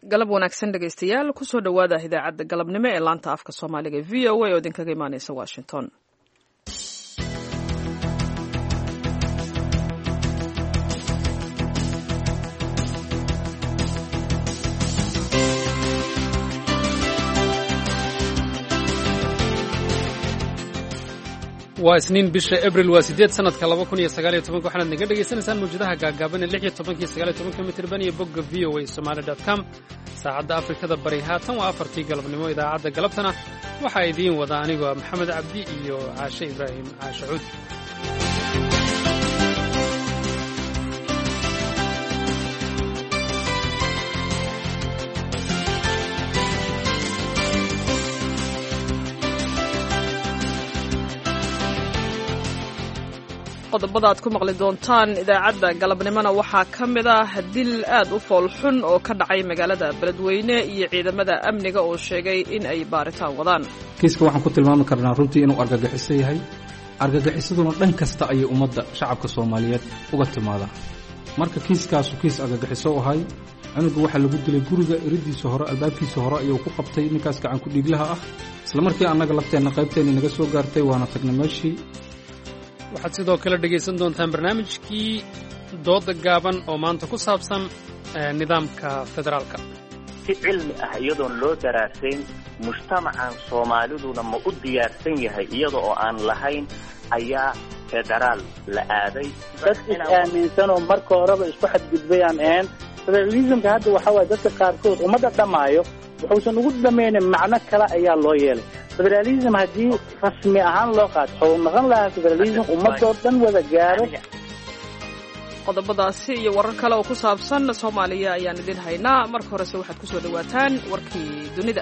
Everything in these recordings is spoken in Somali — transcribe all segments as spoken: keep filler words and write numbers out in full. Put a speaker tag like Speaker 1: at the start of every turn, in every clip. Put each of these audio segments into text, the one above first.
Speaker 1: galab wanaagsan dhegaystayaal kusoo dhowaada idaacadda galabnimo ee laanta afka soomaaliga v o a oo idinkaga imaaneysa washington.
Speaker 2: waa isniin bisha abril waa sideed sanadka laba kun iyo sagaal iyo tobanka waxaanaad naga dhegaysanaysaan mawjadaha gaagaaban ee lix iyo tobankiiyo sagaal iyo tobanka mitirban iyo bogga v o a somali dot com saacadda afrikada bari haatan waa afartii galabnimo idaacadda galabtana waxaa idiin wada anigoo maxamed cabdi iyo caashe ibraahim caashe cuud.
Speaker 1: qodobada aad ku maqli doontaan idaacadda galabnimona waxaa ka mid ah dil aad u fool xun oo ka dhacay magaalada beledweyne iyo ciidamada amniga oo sheegay in ay baaritaan wadaan.
Speaker 3: kiiska waxaan ku tilmaami karnaa runtii inuu argagixiso yahay. argagixisaduna dhan kasta ayay ummadda shacabka soomaaliyeed uga timaadaa. marka kiiskaasu kiis argagixiso ahay. cunuga waxaa lagu dilay guriga iridiisa hore albaabkiisa hore ayuu ku qabtay ninkaas gacan ku dhiiglaha ah. isla markii annaga lafteenna qaybteenni naga soo gaartay waana tagnay meeshii.
Speaker 2: waxaad sidoo kale dhegaysan doontaan barnaamijkii dooda gaaban oo maanta ku saabsan nidaamka federaalka.
Speaker 4: si cilmi ah iyadoon loo daraasayn mujtamacan soomaaliduna ma u diyaarsan yahay iyada oo aan lahayn ayaa federaal la aaday.
Speaker 5: dad is-aaminsanoo marka horeba isku xadgudbayaan ahayn. federalismka hadda waxaa waaya dadka qaarkood ummadda dhammaayo wuxuusan ugu dhamaynin macno kale ayaa loo yeelay. federalism haddii rasmi ahaan loo qaato wuxuu noqon lahaa federalism ummadoo dhan wada gaaro.
Speaker 1: qodobadaasi iyo warar kale oo ku saabsan soomaaliya ayaan idin haynaa. marka horese waxaad ku soo dhowaataan warkii dunida.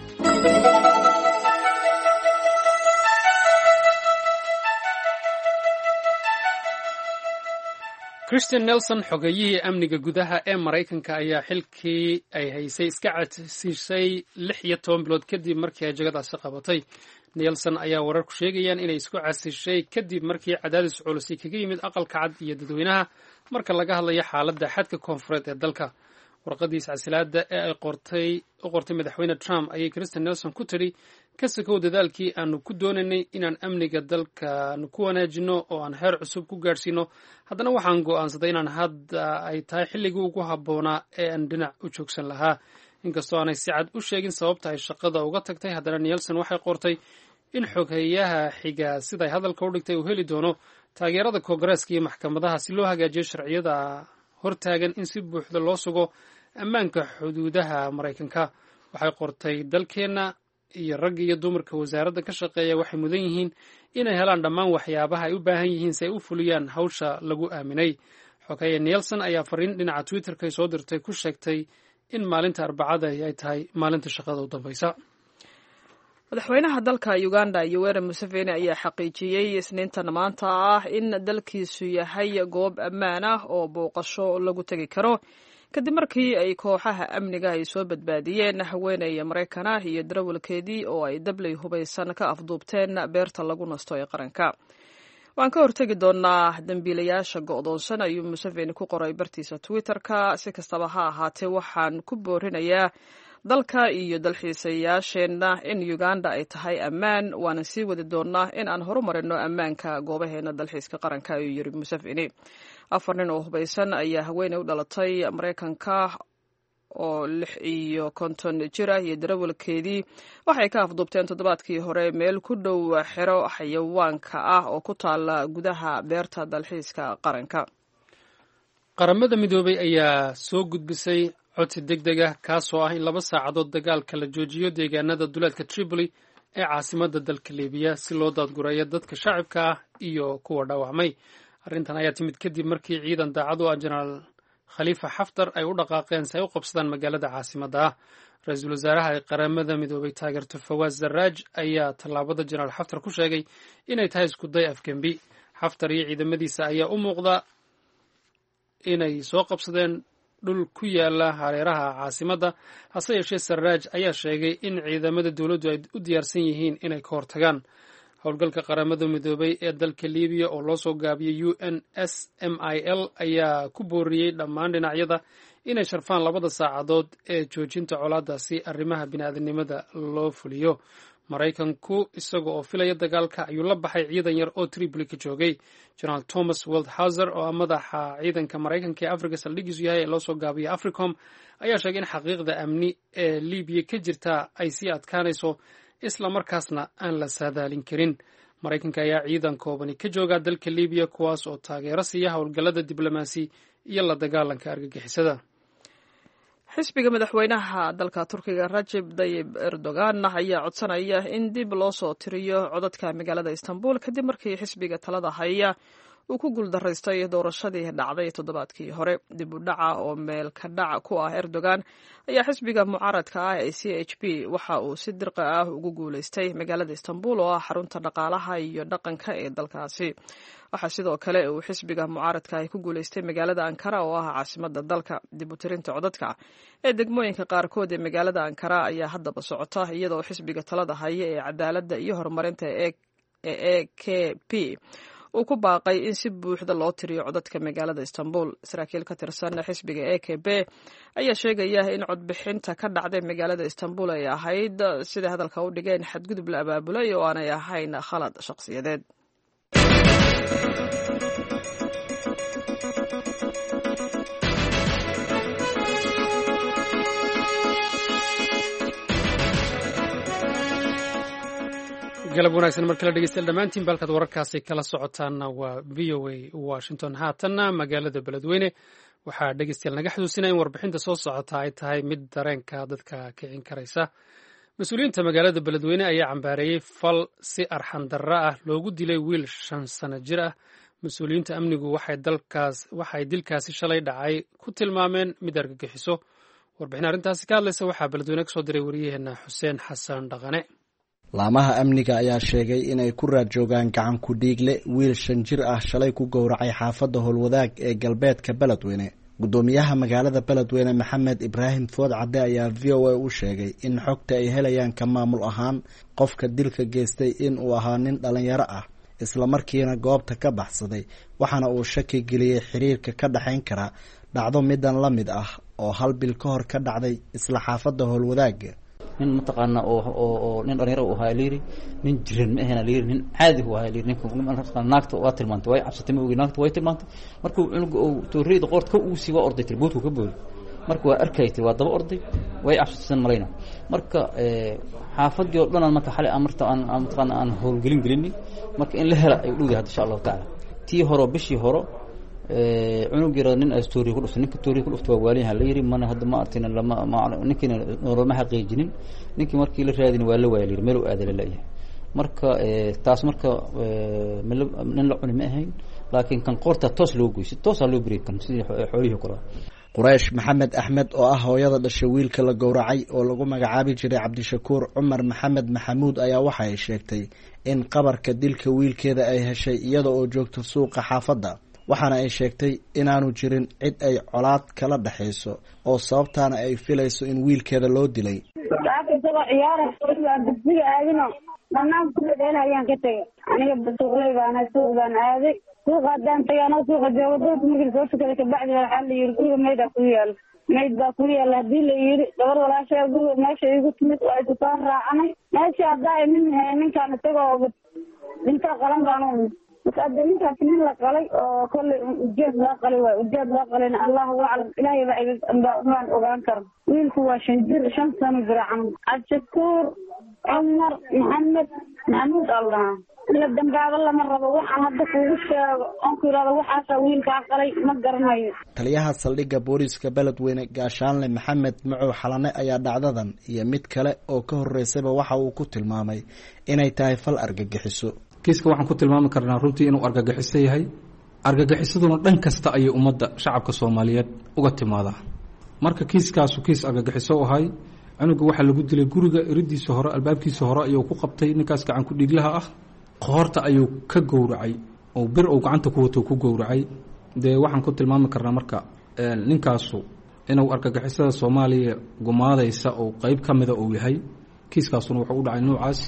Speaker 2: christian nelson xogeeyihii amniga gudaha ee maraykanka ayaa xilkii ay haysay iska cadsiisay lix iyo toban bilood kadib markii ay jagadaasi qabatay. nelson ayaa warar ku sheegayaan inay isku casishay kadib markii cadaadis culusi kaga yimid aqalka cad iyo dadweynaha marka laga hadlayo xaaladda xadka koonfureed ee dalka. warqadiis casilaada ee ay qortay u qortay madaxweyne trump ayay christian nelson ku tidhi ka sakow dadaalkii aanu ku doonaynay inaan amniga dalkaanu ku wanaajino oo aan heer cusub ku gaadhsiino, haddana waxaan go'aansaday inaan hadda ay tahay xilligii ugu habboonaa ee aan dhinac u joogsan lahaa. inkastoo aanay si cad u sheegin sababta ay shaqada uga tagtay, haddana nelson waxay qortay in xoghayaha xiga siday hadalka u dhigtay uu heli doono taageerada koongareeska iyo maxkamadaha si loo hagaajiyo sharciyada hortaagan in si buuxda loo sugo ammaanka xuduudaha maraykanka. waxay qortay dalkeenna iyo ragga iyo dumarka wasaaradda ka shaqeeya waxay mudan yihiin inay helaan dhammaan waxyaabaha ay u baahan yihiin si ay u fuliyaan hawsha lagu aaminay. xogeeye nelson ayaa fariin dhinaca twitterka soo dirtay ku sheegtay in maalinta arbacada ay tahay maalinta shaqada u dambaysa.
Speaker 1: madaxweynaha dalka uganda yoweri museveni ayaa xaqiijiyey isniintan maanta ah in dalkiisu yahay goob ammaan ah oo booqasho lagu tegi karo kadib markii ay kooxaha amniga ay soo badbaadiyeen haweeney maraykan ah iyo darawalkeedii oo ay dabley hubaysan ka afduubteen beerta lagu nasto ee qaranka. waan ka hortegi doonaa dembiilayaasha go'doonsan ayuu museveni ku qoray bartiisa twitterka. si kastaba ha ahaatee waxaan ku boorinayaa dalka iyo dalxiisayaasheenna in uganda ay tahay ammaan, waana sii wadi doonaa in aan horumarino ammaanka goobaheena dalxiiska qaranka ayuu yiri museveni. afar nin oo hubaysan ayaa haweeney u dhalatay maraykanka oo lix iyo konton jira iyo darawalkeedii waxay ka afduubteen toddobaadkii hore meel ku dhow xero xayawaanka ah oo ku taala gudaha beerta dalxiiska qaranka.
Speaker 2: qaramada midoobay ayaa soo gudbisay codsi deg deg ah kaasoo ah in laba saacadood dagaalka la joojiyo deegaanada duleedka tripoli ee caasimadda dalka libiya si loo daadgureeyo dadka shacabka ah iyo kuwa dhaawacmay. arrintan ayaa timid kadib markii ciidan daacad u ah jenaraal khaliifa xaftar ay u dhaqaaqeen si ay u qabsadaan magaalada caasimadda ah. ra-iisul wasaaraha ay qaramada midoobay taageerto fawaaz zarraaj ayaa tallaabada jenaraal xaftar ku sheegay inay tahay iskuday afgembi. xaftar iyo ciidamadiisa ayaa u muuqda inay soo qabsadeen dhul ku yaala hareeraha caasimadda, hase yeeshee sarraaj ayaa sheegay in ciidamada dowladdu ay u diyaarsan yihiin inay ka hortagaan. howlgalka qaramada midoobay ee dalka libiya oo loo soo gaabiyey u n s m i l ayaa ku booriyey dhammaan dhinacyada inay sharfaan labada saacadood ee joojinta colaadaasi arrimaha bini'aadanimada loo fuliyo maraykanku isaga oo filaya dagaalka ayuu la baxay ciidan yar oo tripoli ka joogay generaal thomas waldhauser oo ah madaxa ciidanka maraykanka ee africa saldhigiisu yahay ee loo soo gaabiyey africom ayaa sheegay in xaqiiqda amni ee libiya ka jirta ay sii adkaanayso isla markaasna aan la saadaalin karin maraykanka ayaa ciidan koobani ka jooga dalka libiya kuwaas oo taageero siiya howlgallada diblomaasi iyo la dagaalanka argagixisada
Speaker 1: xisbiga madaxweynaha dalka turkiga rajeb tayyib erdogan ayaa codsanaya in dib loo soo tiriyo codadka magaalada istanbul kadib markii xisbiga talada haya uu ku guuldaraystay doorashadii dhacday toddobaadkii hore dib u dhaca oo meel ka dhac ku ah erdogan ayaa xisbiga mucaaradka ah ee c h p waxa uu si dirqa ah ugu guulaystay magaalada istanbul oo ah xarunta dhaqaalaha iyo dhaqanka ee dalkaasi waxaa sidoo kale uu xisbiga mucaaradka ah ku guulaystay magaalada ankara oo ah caasimada dalka dib u tirinta codadka ee degmooyinka qaarkood ee magaalada ankara ayaa haddaba socota iyadoo xisbiga talada haya ee cadaaladda iyo horumarinta ee e k p uu ku baaqay in si buuxda loo tiriyo codadka magaalada istanbul saraakiil ka tirsan xisbiga e k p ayaa sheegaya in codbixinta ka dhacday magaalada istanbul ay ahayd sida hadalka u dhigeen xadgudub la abaabulay oo aanay ahayn khalad shaqsiyadeed.
Speaker 2: galab wanaagsan mar kale dhegeystayaal dhammaantiin balkaad wararkaasi kala socotaanna waa v o a washington haatanna magaalada beledweyne waxaa dhegeystayaal naga xusuusinaya in warbixinta soo socota ay tahay mid dareenka dadka kicin karaysa mas-uuliyiinta magaalada beledweyne ayaa cambaareeyey fal si arxan darro ah loogu dilay wiil shan sano jir ah mas-uuliyiinta amnigu waxay dalkaas waxay dilkaasi shalay dhacay ku tilmaameen mid argagixiso warbixin arrintaasi ka hadlaysa waxaa beledweyne kasoo diray wariyaheenna xuseen xasan dhaqane.
Speaker 6: laamaha amniga ayaa sheegay inay ku raad joogaan gacan ku dhiigle wiil shan jir ah shalay ku gowracay xaafadda howlwadaag ee galbeedka beledweyne guddoomiyaha magaalada beledweyne maxamed ibraahim food cadde ayaa v o a u sheegay in xogta ay helayaan ka maamul ahaan qofka dilka geystay in uu ahaa nin dhalinyaro ah islamarkiina goobta ka baxsaday waxaana uu shaki geliyey xiriirka ka dhexayn kara dhacdo midan la mid ah oo hal bil ka hor ka dhacday isla xaafadda howlwadaaga
Speaker 7: nin mataqaana oo oo oo nin dhalinyaro u ahaa liiri nin jiran ma ahna liiri nin caadi u ahaa liiri ninka naagta waa tilmaantay way cabsatay ma ogi naagta way tilmaantay markuu cunuga oo tooriyada qoorta ka uusi waa orday tirbuudku ka boodi marka waa arkaytay waa daba orday way cabsatay malayna marka ee xaafadii oo dhan marka xalay amarta aan mataqaana aan howlgelin gelin marka in la hela ay u dhowdahay insha Allah taala tii horo bishii horo ee cunug yar nin story ku dhuftay ninka story ku dhuftay waa waaliyaha la yiri mana hadda ma artin lama ninkina norma xaqiijinin ninkii markii la raadin waa la waayay meel uu aadala leeyahay marka ee taas marka nin la cuni ma ahayn laakiin kan qorta toos loo goysay toos loo breekan sidii xoolihi koro
Speaker 6: quraysh maxamed axmed oo ah hooyada dhashay wiilka la gowracay oo lagu magacaabi jiray cabdishakuur cumar maxamed maxamuud ayaa waxa ay sheegtay in qabarka dilka wiilkeeda ay heshay iyada oo joogta suuqa xaafadda waxaana ay sheegtay inaanu jirin cid ay colaad kala dhaxayso oo sababtaana ay filayso in wiilkeeda loo dilay
Speaker 8: ayaan ka tegay aniga suuqley baana suuq baan aaday suuqa haddaan tagay anoo suuqa joogo dadka markii soo tukaday kabacdi waxaa la yidhi guriga maydaa ku yaalo mayd baa ku yaala haddii la yidhi gabar walaashaa guriga meesha igu timid waa isu soo raacanay meesha haddaa nin ninkaan isagoo dhintaa qalan baan hadda ninkaas nin la qalay oo kolley ujeed loo qalay waay ujeed loo qalayna allahu aclam ilaahay baa baan ogaan karo wiilku waa shan jir shan sano jira camal cabdishakuur cumar maxamed maxamuud allah la dambaaba lama rabo waxaan hadda kuugu sheego oon ku yidhahdo waxaasaa wiilkaa qalay ma garanayo
Speaker 6: taliyaha saldhigga booliiska beledweyne gaashaanle maxamed macow xalane ayaa dhacdadan iyo mid kale oo ka horreysayba waxa uu ku tilmaamay inay tahay fal argagixiso
Speaker 3: kiiska waxaan ku tilmaami karnaa runtii inuu argagixiso yahay argagixisaduna dhan kasta ayay ummadda shacabka soomaaliyeed uga timaadaa marka kiiskaasu kiis argagixiso u ahay cunuga waxaa lagu dilay guriga iridiisa hore albaabkiisa hore ayuu ku qabtay ninkaas gacan ku dhiiglaha ah qoorta ayuu ka gowracay oo bir uu gacanta ku wato ku gowracay dee waxaan ku tilmaami karnaa marka ninkaasu inuu argagixisada soomaaliya gumaadaysa oo qeyb ka mida uu yahay kiiskaasuna wuxuu u dhacay noocaas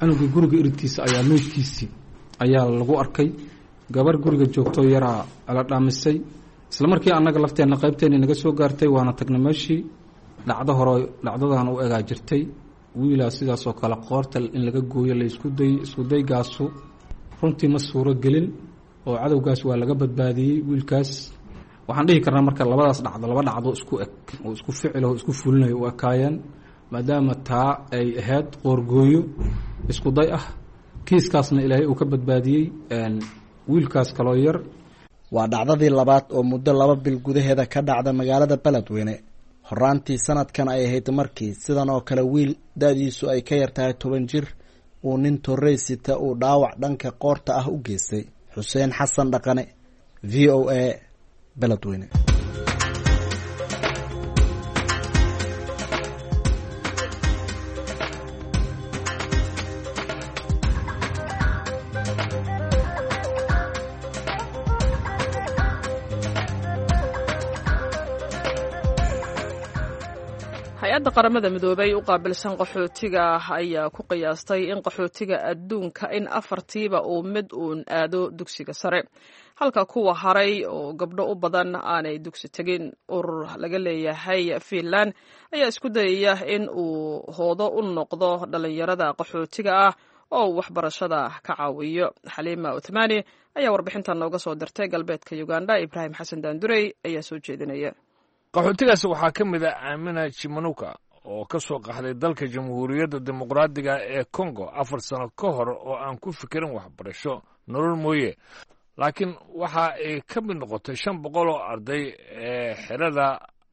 Speaker 3: cunugii guriga iridkiisa ayaa meydkiisii ayaa lagu arkay. gabar guriga joogto yaraa ala dhaamisay. isla markii annaga lafteenna qaybteena naga soo gaartay waana tagnay meeshii. dhacdo hore dhacdadan u egaa jirtay wiilaa sidaasoo kale qoorta in laga gooyo la isku day isku daygaasu runtii ma suuro gelin oo cadowgaas waa laga badbaadiyey wiilkaas. waxaan dhihi karnaa marka labadaas dhacdo laba dhacdo isku eg oo isku ficil oo isku fulinayo u ekaayeen maadaama taa ay ahayd qoorgooyo isku day ah. kiiskaasna ilaahay uu ka badbaadiyey wiilkaas kaloo yar.
Speaker 6: waa dhacdadii labaad oo muddo laba bil gudaheeda ka dhacda magaalada beledweyne. horaantii sanadkan ay ahayd markii sidan oo kale wiil da-diisu ay ka yartahay toban jir uu nin torrey sita uu dhaawac dhanka qoorta ah u geystay. xuseen xasan dhaqane, v o a, beledweyne.
Speaker 1: hay-adda qaramada midoobay u qaabilsan qaxootiga ayaa ku qiyaastay in qaxootiga adduunka in afartiiba uu mid uun aado dugsiga sare halka kuwa haray oo gabdho u badan aanay dugsi tegin. urur laga leeyahay Finland ayaa isku dayaya in uu hoodo u noqdo dhalinyarada qaxootiga ah oo waxbarashada ka caawiyo. Xaliima Uthmani ayaa warbixintan nooga soo dirtay galbeedka Uganda. Ibraahim Xasan Daandurey ayaa soo jeedinaya.
Speaker 9: qaxootigaas waxaa ka mid ah Amina Chimanuka oo ka soo qaxday dalka Jamhuuriyadda Dimuqraadiga ee Congo afar sano ka hor oo aan ku fikirin waxbarasho nolol mooye. laakiin waxa ay ka mid noqotay shan boqol oo arday ee xerada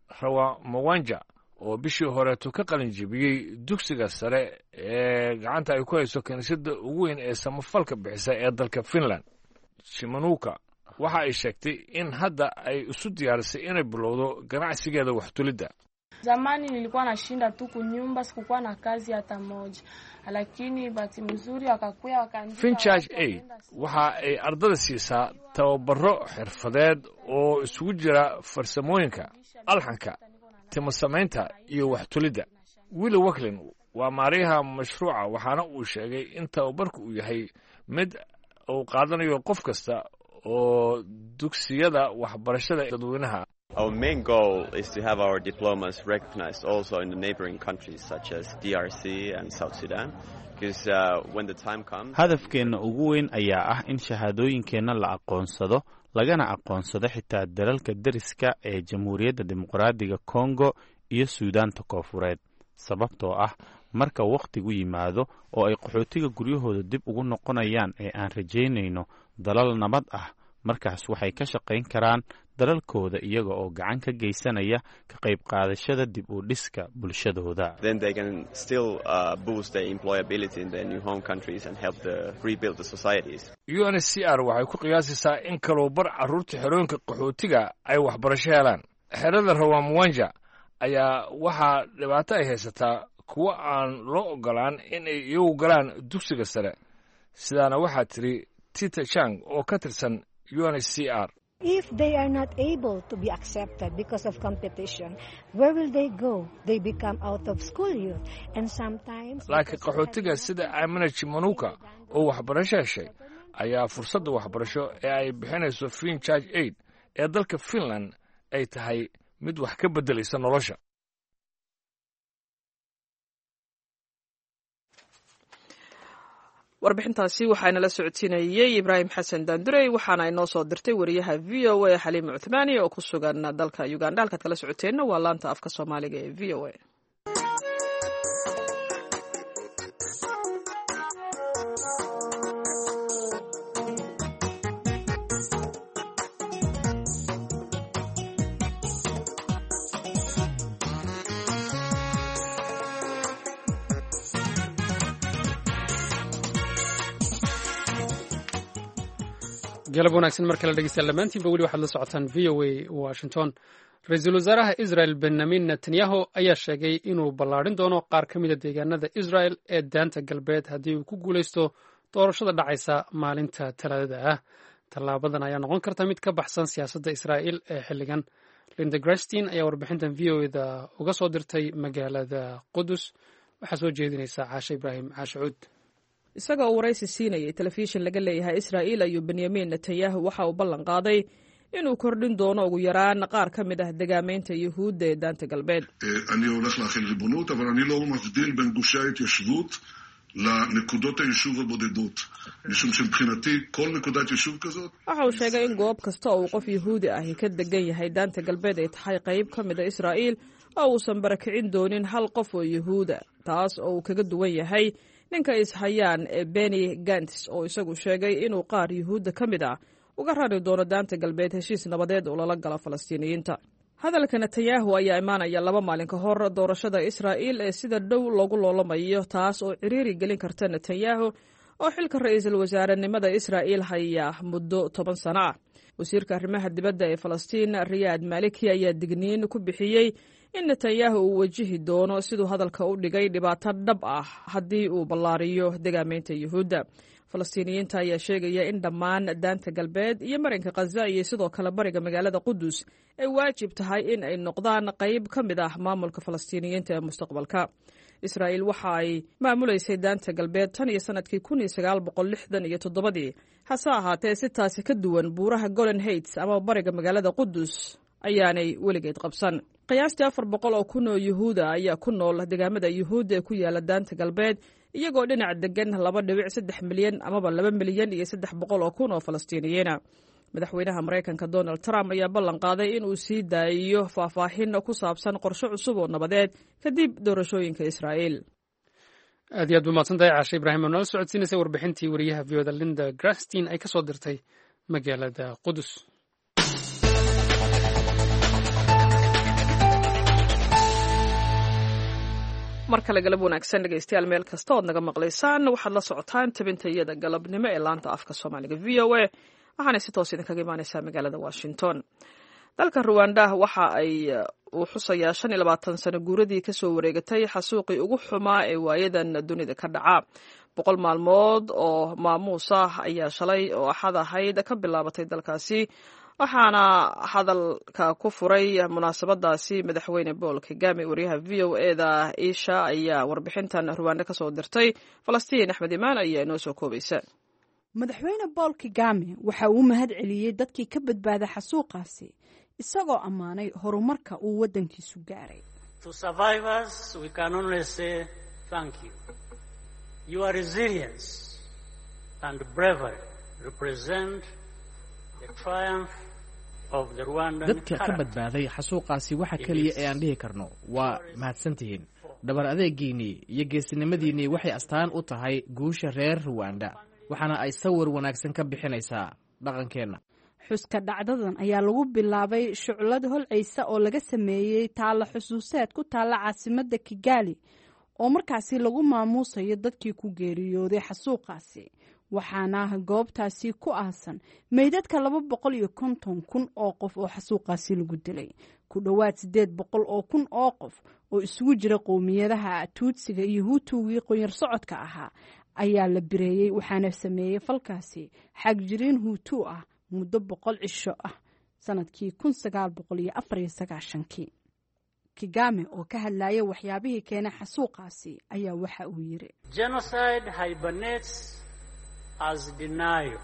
Speaker 9: Rawamawanja oo bishii horeetu ka qalin jebiyey dugsiga sare ee gacanta ay ku hayso kaniisadda ugu weyn ee samafalka bixisa ee dalka Finland. Chimanuka waxa ay sheegtay in hadda ay isu diyaarisay inay bilowdo ganacsigeeda wax tulidda.
Speaker 10: Zamani nilikuwa nashinda tu kunyumba, sikukuwa na kazi hata moja, lakini bahati nzuri wakakuya wakaandika. Finchurch Aid waxa ay ardada siisaa tababaro xirfadeed oo isugu jira farsamooyinka, alxanka, timo samaynta iyo wax tulidda. Willy Wacklin waa maariyaha mashruuca waxaana uu sheegay in tababarku uu yahay mid uu qaadanayo qof kasta oo dugsiyada waxbarashada dadweynaha.
Speaker 11: Our main goal is to have our diplomas recognized also in the neighboring countries such as D R C and South Sudan because uh, when the time comes
Speaker 12: hadafkeena ugu weyn ayaa ah in shahaadooyinkeena la aqoonsado lagana aqoonsado xitaa dalalka dariska ee Jamhuuriyadda Dimuqraadiga Congo iyo Suudaanta Koonfureed sababtoo ah marka waqtigu yimaado oo ay qaxootiga guryahooda dib ugu noqonayaan ee aan rajaynayno dalal nabad ah markaas waxay ka shaqayn karaan dalalkooda iyaga oo gacan ka geysanaya ka qayb qaadashada dib u dhiska bulshadooda.
Speaker 11: Then they can still uh, boost their employability in their new home countries and help the rebuild the societies.
Speaker 9: U N H C R waxay ku qiyaasaysaa in kaloo bar carruurta xerooyinka qaxootiga ay waxbarasho helaan. Xerada Rawamawanja ayaa waxaa dhibaato ay haysataa kuwa aan loo ogolaan in ay iyagu galaan dugsiga sare. sidaana waxaa tiri Tita Chang oo ka tirsan U N H C R.
Speaker 13: If they are not able to be accepted because of competition, where will they go? They become out of school youth. And sometimes...
Speaker 9: laakiin qaxootiga sida Amina Chimanuka oo waxbarasho heshay ayaa fursadda waxbarasho ee ay bixinayso Finchurch Aid ee dalka Finland ay tahay mid wax ka beddelaysa nolosha.
Speaker 1: warbixintaasi waxaana la socodsiinayay Ibraahim Xasan Daandurey waxaana inoo soo dirtay wariyaha V O A Xaliima Uthmani oo ku sugan dalka Uganda. halkaad kala socoteenna waa laanta afka Soomaaliga ee V O A.
Speaker 2: galab wanaagsan mar kale dhegeystayaal dhammaantiinba weli waxaad la socotaan V O A Washington. ra-iisul wasaaraha Israel Benjamin Netanyahu ayaa sheegay inuu ballaadhin doono qaar ka mid a deegaanada Israel ee daanta galbeed haddii uu ku guulaysto doorashada dhacaysa maalinta Talaadada ah. tallaabadan ayaa noqon karta mid ka baxsan siyaasadda Israa'iil ee xilligan. Linda Grastin ayaa warbixintan V O A-da uga soo dirtay magaalada Qudus. waxaa soo jeedinaysa Caashe Ibraahim Caashe Cuud.
Speaker 1: isagoo waraysi siinayay telefishin laga leeyahay israa'iil ayuu benyamin netanyahu waxa uu ballan qaaday inuu kordhin doono ugu yaraan qaar ka mid ah degaamaynta yuhuudda ee daanta galbeed.
Speaker 14: אני הולך להחיל ריבונות, אבל אני לא מבדיל בין גושי ההתיישבות לנקודות היישוב הבודדות. משום שמבחינתי כל נקודת יישוב כזאת...
Speaker 1: waxa uu sheegay in goob kasta oo uu qof yuhuudi ahi ka degan yahay daanta galbeed ay tahay qayb ka mid a Israa'iil oo uusan barakicin doonin hal qof oo yuhuuda, taas oo uu kaga duwan yahay ninka ishayaan ee Benny Gantz oo isagu sheegay inuu qaar yuhuudda ka mid ah uga rari doono daanta galbeed heshiis nabadeed oo lala galo Falastiiniyiinta. hadalka Netanyahu ayaa imaanaya laba maalin ka hor doorashada Israa'iil ee sida dhow loogu loolamayo, taas oo ciriiri gelin karta Netanyahu oo xilka ra'iisul wasaarenimada Israa'iil haya muddo toban sano ah. wasiirka arrimaha dibadda ee Falastiin Riyad Maliki ayaa digniin ku bixiyey in Netanyahu uu wajihi doono siduu hadalka u dhigay dhibaato dhab ah haddii uu ballaariyo degaamaynta yuhuudda. Falastiiniyiinta ayaa sheegaya in dhammaan daanta galbeed iyo marinka Gaza iyo sidoo kale bariga magaalada Qudus ay waajib tahay in ay noqdaan qayb ka mid ah maamulka Falastiiniyiinta ee mustaqbalka. Israa'iil waxa ay maamulaysay daanta galbeed tan iyo sanadkii kun iyo sagaal boqol lixdan iyo toddobadii, hase ahaatee si taasi ka duwan buuraha Golan Heights ama bariga magaalada Qudus ayaanay weligeed qabsan. qiyaastii afar boqol oo kun oo yuhuuda ayaa ku nool degaamada yuhuudda ee ku yaala daanta galbeed, iyagoo dhinac degan laba dhibic saddex milyan amaba laba milyan iyo saddex boqol oo kun oo Falastiiniyiina. madaxweynaha Maraykanka Donald Trump ayaa ballan qaaday in uu sii daayiyo faahfaahin ku saabsan qorshe cusub oo nabadeed kadib doorashooyinka Israa'iil.
Speaker 2: aad iyo aad umahadsantahay Caashe Ibraahim oo nala socodsiinaysay warbixintii wariyaha V O da Linda Grastin ay ka soo dirtay magaalada Qudus. mar kale galab wanaagsan dhegaystayaal, meel kasta ood naga maqlaysaan waxaad la socotaan tabintayada galabnimo ee laanta afka Soomaaliga V O A, waxaana si toos idinkaga imaanaysaa magaalada Washington. dalka Rwanda waxa ay uu xusayaa shan iyo labaatan sano guuradii ka soo wareegatay xasuuqii ugu xumaa ee waayadan dunida ka dhaca. boqol maalmood oo maamuus ah ayaa shalay oo axad ahayd ka bilaabatay dalkaasi, waxaana hadalka ku furay munaasabadaasi madaxweyne Paul Kagame. wariyaha V O A da Isha ayaa warbixintan Rwanda ka soo dirtay. Falastiin Axmed Imaan ayaa inoo soo koobaysa.
Speaker 15: madaxweyne Paul Kagame waxa uu mahad celiyey dadkii ka badbaaday xasuuqaasi, isagoo ammaanay horumarka uu waddankiisu gaaray.
Speaker 16: To survivors we can only say thank you. Your resilience and bravery represent the triumph of the Rwandan.
Speaker 17: dadka ka badbaaday xasuuqaasi waxa kaliya ee aan dhihi karno waa mahadsantihiin. dhabar adeegiinii iyo geesinimadiinii waxay astaan u tahay guusha reer Rwanda, waxaana ay sawir wanaagsan ka bixinaysaa dhaqankeenna.
Speaker 15: xuska dhacdadan ayaa lagu bilaabay shuclad holcaysa oo laga sameeyey taalo xusuuseed ku taalla caasimadda Kigali, oo markaasi lagu maamuusayo dadkii ku geeriyooday xasuuqaasi, waxaana goobtaasi ku aasan meydadka laba boqol iyo konton kun oo qof oo xasuuqaasi lagu dilay. ku dhowaad sideed boqol oo kun oo qof oo isugu jira qowmiyadaha Tuutsiga iyo Hutuugii qoyar socodka ahaa ayaa la bireeyey, waxaana sameeyey falkaasi xagjiriin Hutu ah muddo boqol cisho ah sanadkii kun sagaal boqol iyo afar iyo sagaashankii. Kagame oo ka hadlaya waxyaabihii keenay xasuuqaasi ayaa waxa uu yiri:
Speaker 16: Genocide hibernates as denial,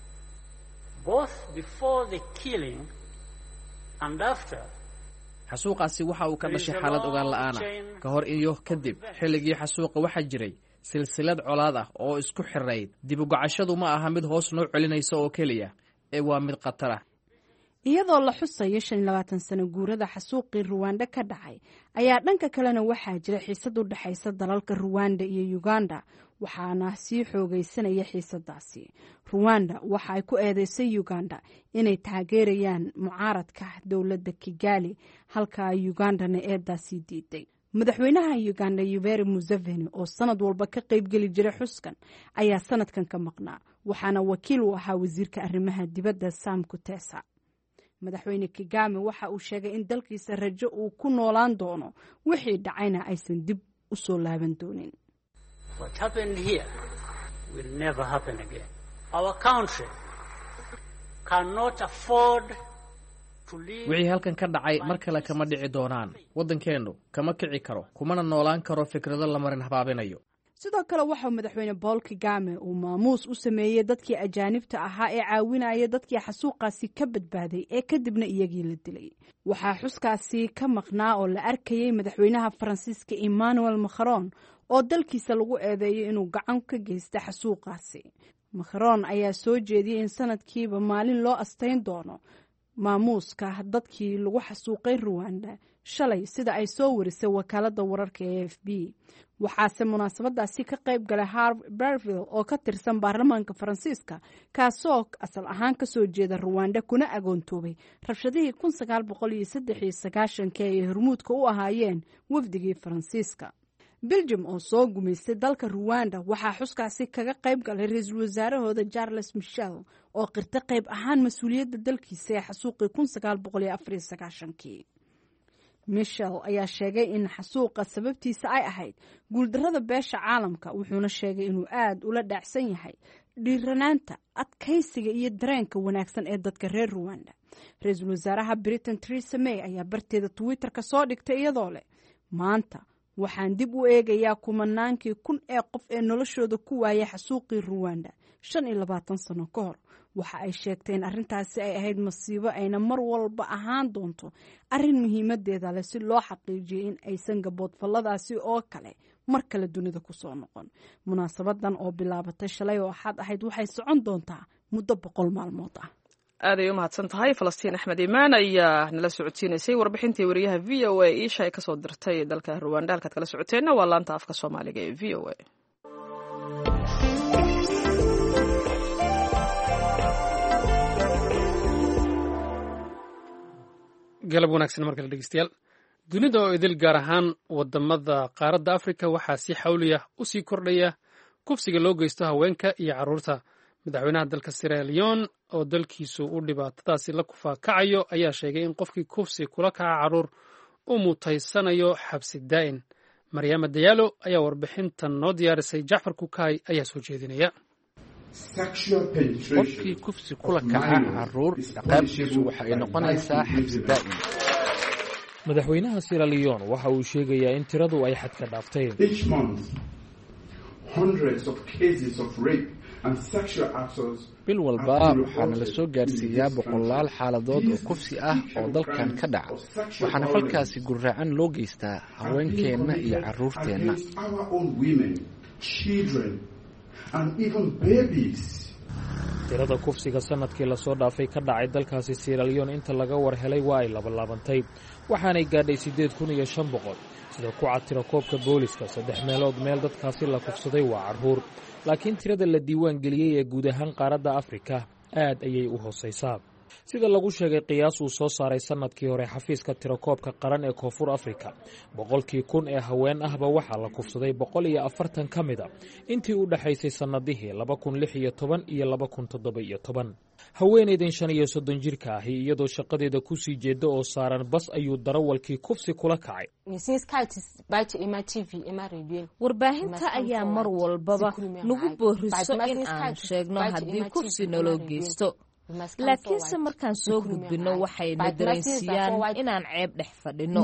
Speaker 16: both before the killing and after.
Speaker 17: xasuuqaasi waxa uu ka dhashay xaalad ogaan la'aana ka hor iyo kadib. xilligii xasuuqa waxaa jiray silsilad colaad ah oo isku xirayd. dib u gocashadu ma aha mid hoos noo celinaysa oo keliya, ee waa mid khatar ah.
Speaker 15: iyadoo la xusayo shan iyo labaatan sano guurada xasuuqii Rwanda ka dhacay, ayaa dhanka kalena waxaa jira xiisad u dhaxaysa dalalka Rwanda iyo Uganda, waxaana sii xoogaysanaya xiisadaasi. Rwanda waxa ay ku eedeysay Uganda inay taageerayaan mucaaradka dowladda Kigali, halka Ugandana eedaasi diiday. madaxweynaha Uganda Yoweri Museveni oo sanad walba ka qayb geli jiray xuskan ayaa sanadkan ka maqnaa, waxaana wakiil u ahaa wasiirka arrimaha dibadda Sam Kutesa. madaxweyne Kagame waxa uu sheegay in dalkiisa rajo uu ku noolaan doono, wixii dhacayna aysan dib u soo laaban doonin.
Speaker 16: What happened here will never happen again. Our country cannot afford
Speaker 17: wixii halkan ka dhacay mar kale kama dhici doonaan. waddankeennu kama kici karo, kumana noolaan karo fikrado la marin habaabinayo.
Speaker 15: sidoo kale waxaa madaxweyne Paul Kagame uu maamuus u sameeyey dadkii ajaanibta ahaa ee caawinaya dadkii xasuuqaasi ka badbaaday ee kadibna iyagii la dilay. waxaa xuskaasi ka maqnaa oo la arkayay madaxweynaha Faransiiska Emmanuel Macron oo dalkiisa lagu eedeeyay inuu gacan ka geystay xasuuqaasi. Macron ayaa soo jeediyay in sanadkiiba maalin loo asteyn doono maamuuska dadkii lagu xasuuqay Rwanda shalay sida ay soo warisay wakaaladda wararka ee A F B. waxaase munaasabadaasi ka qayb galay Harve Berville oo ka tirsan baarlamaanka Faransiiska kaasoo asal ahaan ka soo jeeda Rwanda kuna agoontoobay rabshadihii kun sagaal boqol iyo saddex iyo sagaashan ee hormuudka u ahaayeen wafdigii Faransiiska. Belgium oo soo gumaysay dalka Rwanda waxaa xuskaasi kaga qayb galay ra'iisul wasaarahooda Charles Michel oo qirtay qayb ahaan mas'uuliyadda dalkiisa ee xasuuqii kun sagaal boqol iyo afar iyo sagaashan. Michel ayaa sheegay in xasuuqa sababtiisa ay ahayd guuldarrada beesha caalamka, wuxuuna sheegay inuu aad ula dhaacsan yahay dhiiranaanta, adkaysiga iyo dareenka wanaagsan ee dadka reer Rwanda. Ra'iisul wasaaraha Britain Theresa May ayaa barteeda Twitter-ka soo dhigtay iyadoo leh maanta waxaan dib u eegayaa kumanaankii kun ee qof ee noloshooda ku waayay xasuuqii Rwanda shan iyo labaatan sano ka hor. waxa ay sheegteen arrintaasi ay ahayd masiibo ayna mar walba ahaan doonto arrin muhiimadeeda leh si loo xaqiijiyo in aysan gaboodfalladaasi oo kale mar kale dunida ku soo noqon. munaasabadan oo bilaabatay shalay oo axad ahayd waxay socon doontaa muddo boqol maalmood ah.
Speaker 1: aad ay u mahadsan tahay Falastiin Axmed Imaan ayaa nala socodsiinaysay warbixintii wariyaha V O A Isha ay ka soo dirtay dalka Rwanda. halkaad kala socoteenna waa laanta afka Soomaaliga ee V O A.
Speaker 2: galab wanaagsan markale dhegeystayaal. dunida oo idil gaar ahaan wadamada qaaradda Afrika waxaa si xawliya u sii kordhaya kufsiga loo geysto haweenka iyo carruurta. madaxweynaha dalka Sierra Leone oo dalkiisu u dhibaatadaasi la kufaakacayo ayaa sheegay in qofkii kufsi kula kaca carruur uu mutaysanayo xabsi daa'in. Maryama Diallo ayaa warbixintan noo diyaarisay. Jacfar Kukaay ayaa soo jeedinaya.
Speaker 18: qofkii kufsi kula kaca carruur ciqaabtiisu waxa ay noqonaysaa xabsi daa'im.
Speaker 19: madaxweynaha Sierra Leone waxa uu sheegayaa in tiradu ay xadka dhaaftay.
Speaker 18: bil walba waxaana la soo gaarsiiyaa boqolaal xaaladood oo kufsi ah oo dalkan ka dhaca, waxaana falkaasi gurraacan loo geystaa haweenkeenna iyo carruurteenna.
Speaker 19: tirada kufsiga sanadkii lasoo dhaafay ka dhacay dalkaasi Sierra Leone inta laga war helay waa ay labalaabantay, waxaanay gaadhay siddeed kun iyo shan boqol. sida ku cad tiro koobka booliska, saddex meelood meel dadkaasi la kufsaday waa carruur, laakiin tirada la diiwaan geliyey ee guud ahaan qaaradda Afrika aad ayay u hoosaysaa. sida lagu sheegay qiyaas uu soo saaray sanadkii hore xafiiska tirakoobka qaran ee koonfur Afrika, boqolkii kun ee haween ahba waxaa la kufsaday boqol iyo afartan ka mid a intii u dhaxaysay sannadihii laba kun lix iyo toban iyo laba kun toddoba iyo toban. haweenaydan shan iyo soddon jirka ahi iyadoo shaqadeeda ku sii jeeda oo saaran bas ayuu darawalkii kufsi kula kacay.
Speaker 20: warbaahinta ayaa mar walbaba nagu booriso in aan sheegno haddii kufsi naloo geysto, laakiinse markaan soo gudbinno waxayna dareensiiyaan inaan ceeb dhex fadhino.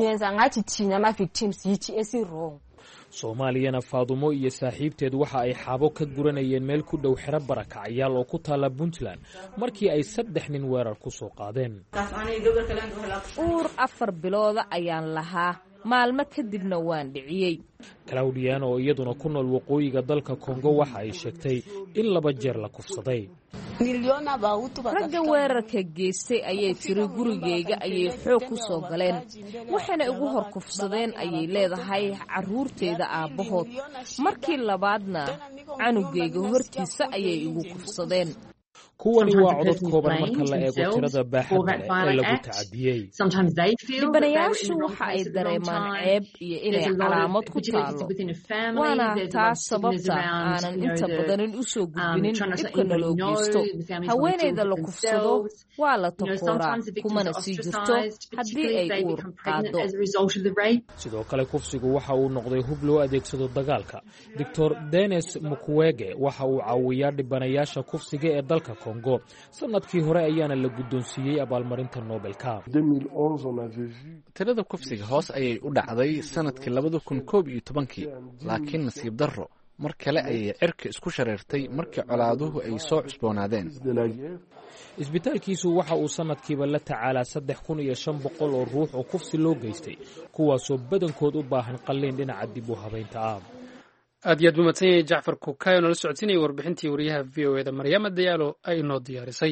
Speaker 19: soomaaliyana Faadumo iyo saaxiibteed waxa ay xaabo ka guranayeen meel ku dhow xero barakacyaal oo ku taala Puntland markii ay saddex nin weerar ku soo qaadeen.
Speaker 20: uur afar bilooda ayaan lahaa, maalmo kadibna waan dhiciyey.
Speaker 19: Claudian oo iyaduna ku nool waqooyiga dalka Congo waxa ay sheegtay in laba jeer la kufsaday.
Speaker 20: ragga weerarka geystay ayay tiri gurigeyga ayay xoog ku soo galeen, waxayna igu hor kufsadeen ayay leedahay carruurteyda aabbahood. markii labaadna canugeyga hortiisa ayay igu kufsadeen.
Speaker 19: kuwani waa codod kooban marka la eego tirada baaxadda leh ee lagu tacadiyey.
Speaker 20: dhibanayaashu waxa ay dareemaan ceeb iyo inay calaamad ku taalo, waana taas sababta aanan inta badanin u soo gudbinin dhibka naloo geysto. haweenayda la kufsado waa la takooraa, kumana sii jirto haddii ay uur qaado.
Speaker 19: sidoo kale kufsigu waxa uu noqday hub loo adeegsado dagaalka. doctor Denis Mukwege waxa uu caawiyaa dhibanayaasha kufsiga ee dalka Congo. sanadkii hore ayaana la guddoonsiiyey abaalmarinta Nobelka.
Speaker 18: tirada kufsiga hoos ayay u dhacday sanadkii labada kun koob iyo tobankii, laakiin nasiib darro mar kale ayay cirka isku shareertay markii colaaduhu ay soo cusboonaadeen.
Speaker 19: isbitaalkiisu waxa uu sanadkiiba la tacaalaa saddex kun iyo shan boqol oo ruux oo kufsi loo geystay, kuwaasoo badankood u baahan qalliin dhinaca dib u habaynta ah.
Speaker 2: aad iyo aad buu mahadsan yahay jacfar kukaay oo nala socodsiinayay warbixintii wariyaha v o eda maryaama dayaalo ay inoo diyaarisay.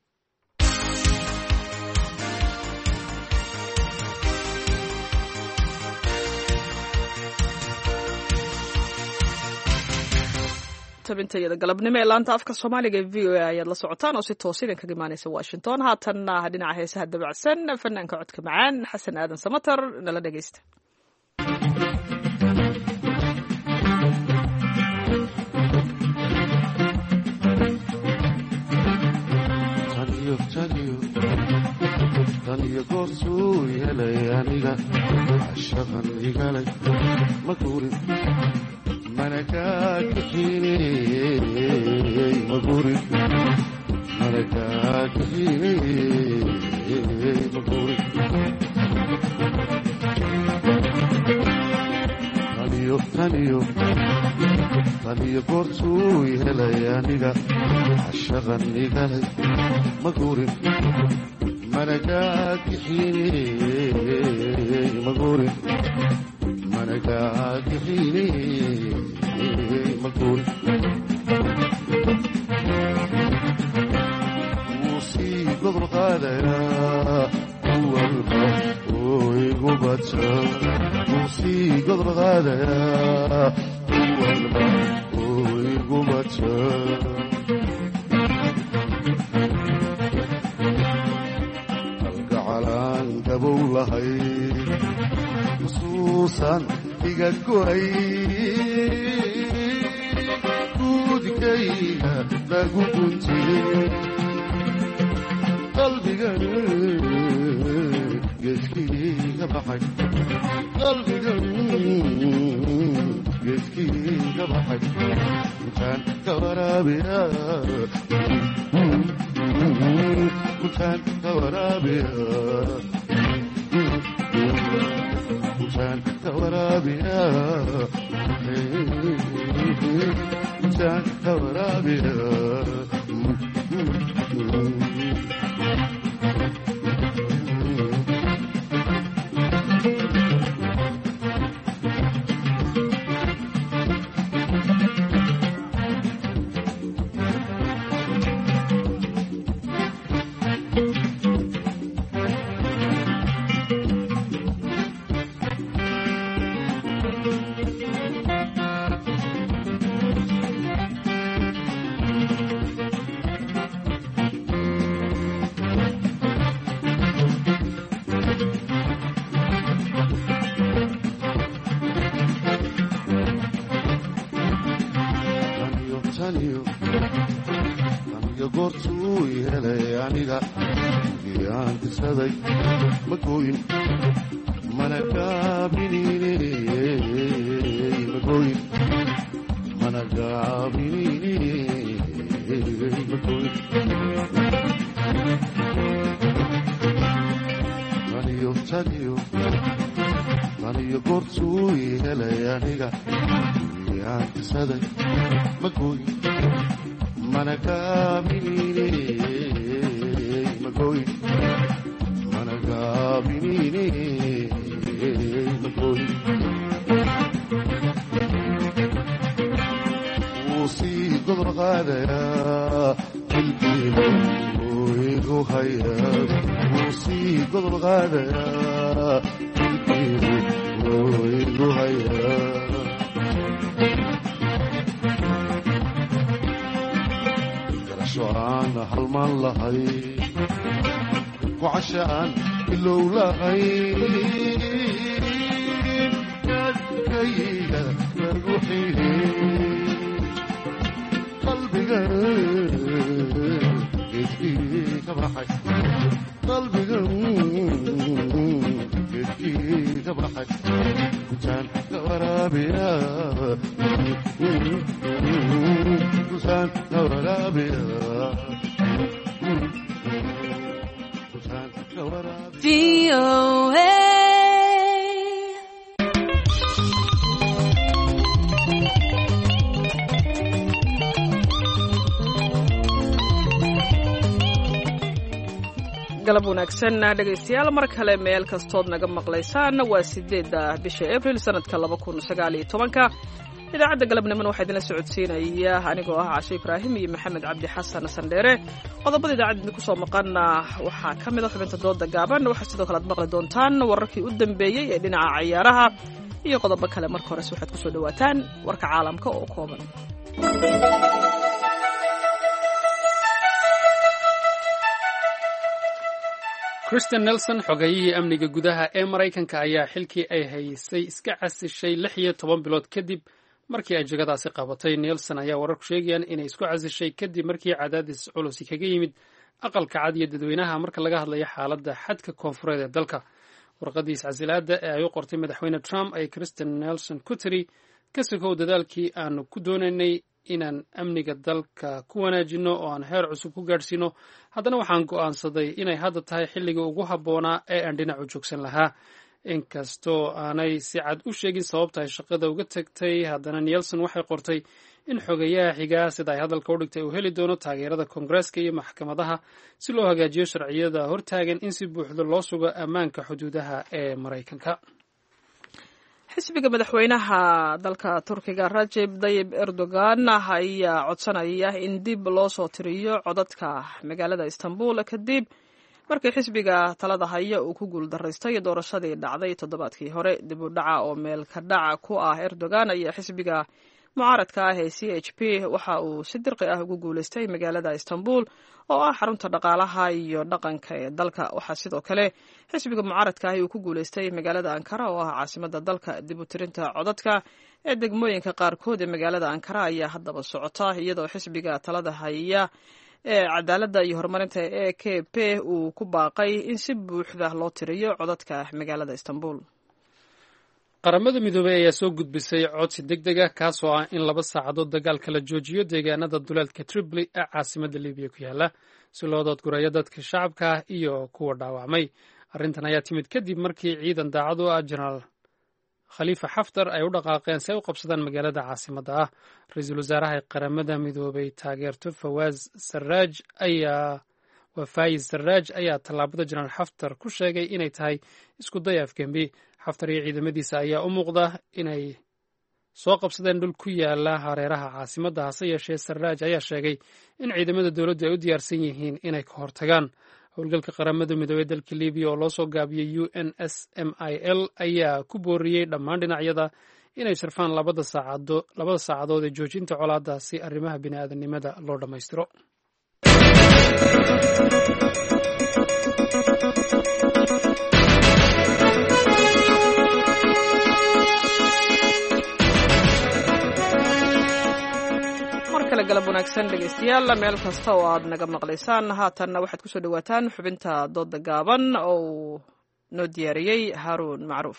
Speaker 2: tabintayada galabnimo ee laanta afka soomaaliga ee v o a ayaad la socotaan oo si toos idin kaga imaanaysa washington. haatanna dhinaca heesaha dabacsan fanaanka codka macaan xasan aadan samatar nala dhegaysta.
Speaker 21: taniyo goortuu yeelay aniga shaqan igalay ma guurin mana kaa kaxiiney ma guurin mana kaa kaxiiney ma guurin taniyo taniyo taniyo goortuu yeelay aniga shaqan igalay ma guurin mana kaa kaxiiney ma guurin mana kaa kaxiiney ma guurin wuu sii gobol qaadayaa walba oo igu bata wuu sii gobol qaadayaa walba oo igu bata gabow lahay xusuusan iga go'ay guudkayga lagu guntiyey qalbigan geeskiiga baxay qalbigan geeskiiga baxay intaan ka waraabiya intaan ka waraabiya intaan ka waraabiya intaan ka waraabiya
Speaker 1: galab wanaagsan dhegaystayaal mar kale meel kastood naga maqlaysaan waa sideedda bisha abril sanadka laba kun sagaal iyo tobanka idaacadda galabnimona waxaa idinla socodsiinaya anigoo ah cashe ibraahim iyo maxamed cabdi xasan sandheere qodobada idaacadda kusoo maqana waxaa ka mid a xubinta dooda gaaban waxaa sidoo kale aad maqli doontaan wararkii u dambeeyey ee dhinaca ciyaaraha iyo qodobo kale marka hores waxaad kusoo dhawaataan warka caalamka oo kooban.
Speaker 2: Kristen Nelson xogayihii amniga gudaha ee Maraykanka ayaa xilkii ay haysay iska casishay lix iyo toban bilood kadib markii ay jagadaasi qabatay. Nelson ayaa wararku sheegayaan inay isku casishay kadib markii cadaadis culusi kaga yimid aqalka cad iyo dadweynaha marka laga hadlayo xaaladda xadka koonfureed ee dalka. warqadiis casilaada ee ay u qortay madaxweyne Trump ay Kristen Nelson ku tiri ka sokow dadaalkii aanu ku doonaynay inaan amniga dalka ku wanaajino oo aan heer cusub ku gaadhsiino haddana waxaan go'aansaday inay hadda tahay xilligii ugu habboonaa ee aan dhinac u joogsan lahaa. inkastoo aanay si cad u sheegin sababta ay shaqada uga tagtay, haddana Nelson waxay qortay in xogayaha xigaa sida ay hadalka u dhigtay uu heli doono taageerada koongareeska iyo maxkamadaha si loo hagaajiyo sharciyada hortaagan in si buuxda loo sugo ammaanka xuduudaha ee Maraykanka.
Speaker 1: xisbiga madaxweynaha dalka Turkiga Rajab Tayyip Erdogan ayaa codsanaya in dib loo soo tiriyo codadka magaalada Istanbul kadib markii xisbiga talada haya uu ku guuldareystay doorashadii dhacday toddobaadkii hore. dib u dhaca oo meel ka dhaca ku ah Erdogan ayaa xisbiga mucaaradka ah ee C H P waxa uu si dirqi ah ugu guuleystay magaalada Istanbul oo ah xarunta dhaqaalaha iyo dhaqanka ee dalka. waxaa sidoo kale xisbiga mucaaradka ah uu ku guuleystay magaalada Ankara oo ah caasimadda dalka. dib u tirinta codadka ee degmooyinka qaarkood ee magaalada Ankara ayaa haddaba socota iyadoo xisbiga talada haya ee cadaaladda iyo horumarinta ee A K P uu ku baaqay in si buuxda loo tiriyo codadka magaalada Istanbul.
Speaker 2: qaramada midoobay ayaa soo gudbisay codsi degdeg ah kaasoo ah in laba saacadood dagaalka la joojiyo deegaanada duleedka Tripoli ee caasimadda Libiya ku yaala si loo doodgurayo dadka shacabka ah iyo kuwa dhaawacmay. arrintan ayaa timid kadib markii ciidan daacad u ah jenaraal khalifa xaftar ay u dhaqaaqeen si ay u qabsadaan magaalada caasimadda ah. ra-iisul wasaaraha qaramada midoobay taageerto Fawaz Sarraj ayaa waa Faiz Sarraj ayaa tallaabada jenaraal xaftar ku sheegay inay tahay isku day afgembi. xaftar iyo ciidamadiisa ayaa u muuqda inay soo qabsadeen dhul ku yaala hareeraha caasimadda. hase yeeshee Sarraj ayaa sheegay in ciidamada dowladdu ay u diyaarsan yihiin inay ka hortagaan. howlgalka qaramada midoobey dalka Libiya oo loo soo gaabiyey U N S M I L ayaa ku booriyey dhammaan dhinacyada inay sharfaan labada saacadood labada saacadood ee joojinta colaadda si arrimaha bini'aadanimada loo dhammaystiro.
Speaker 1: galab wanaagsan dhegaystayaal meel kasta oo aad naga maqlaysaan. haatanna waxaad kusoo dhawaataan xubinta dooda gaaban oo uu noo diyaariyey Haaruun Macruuf.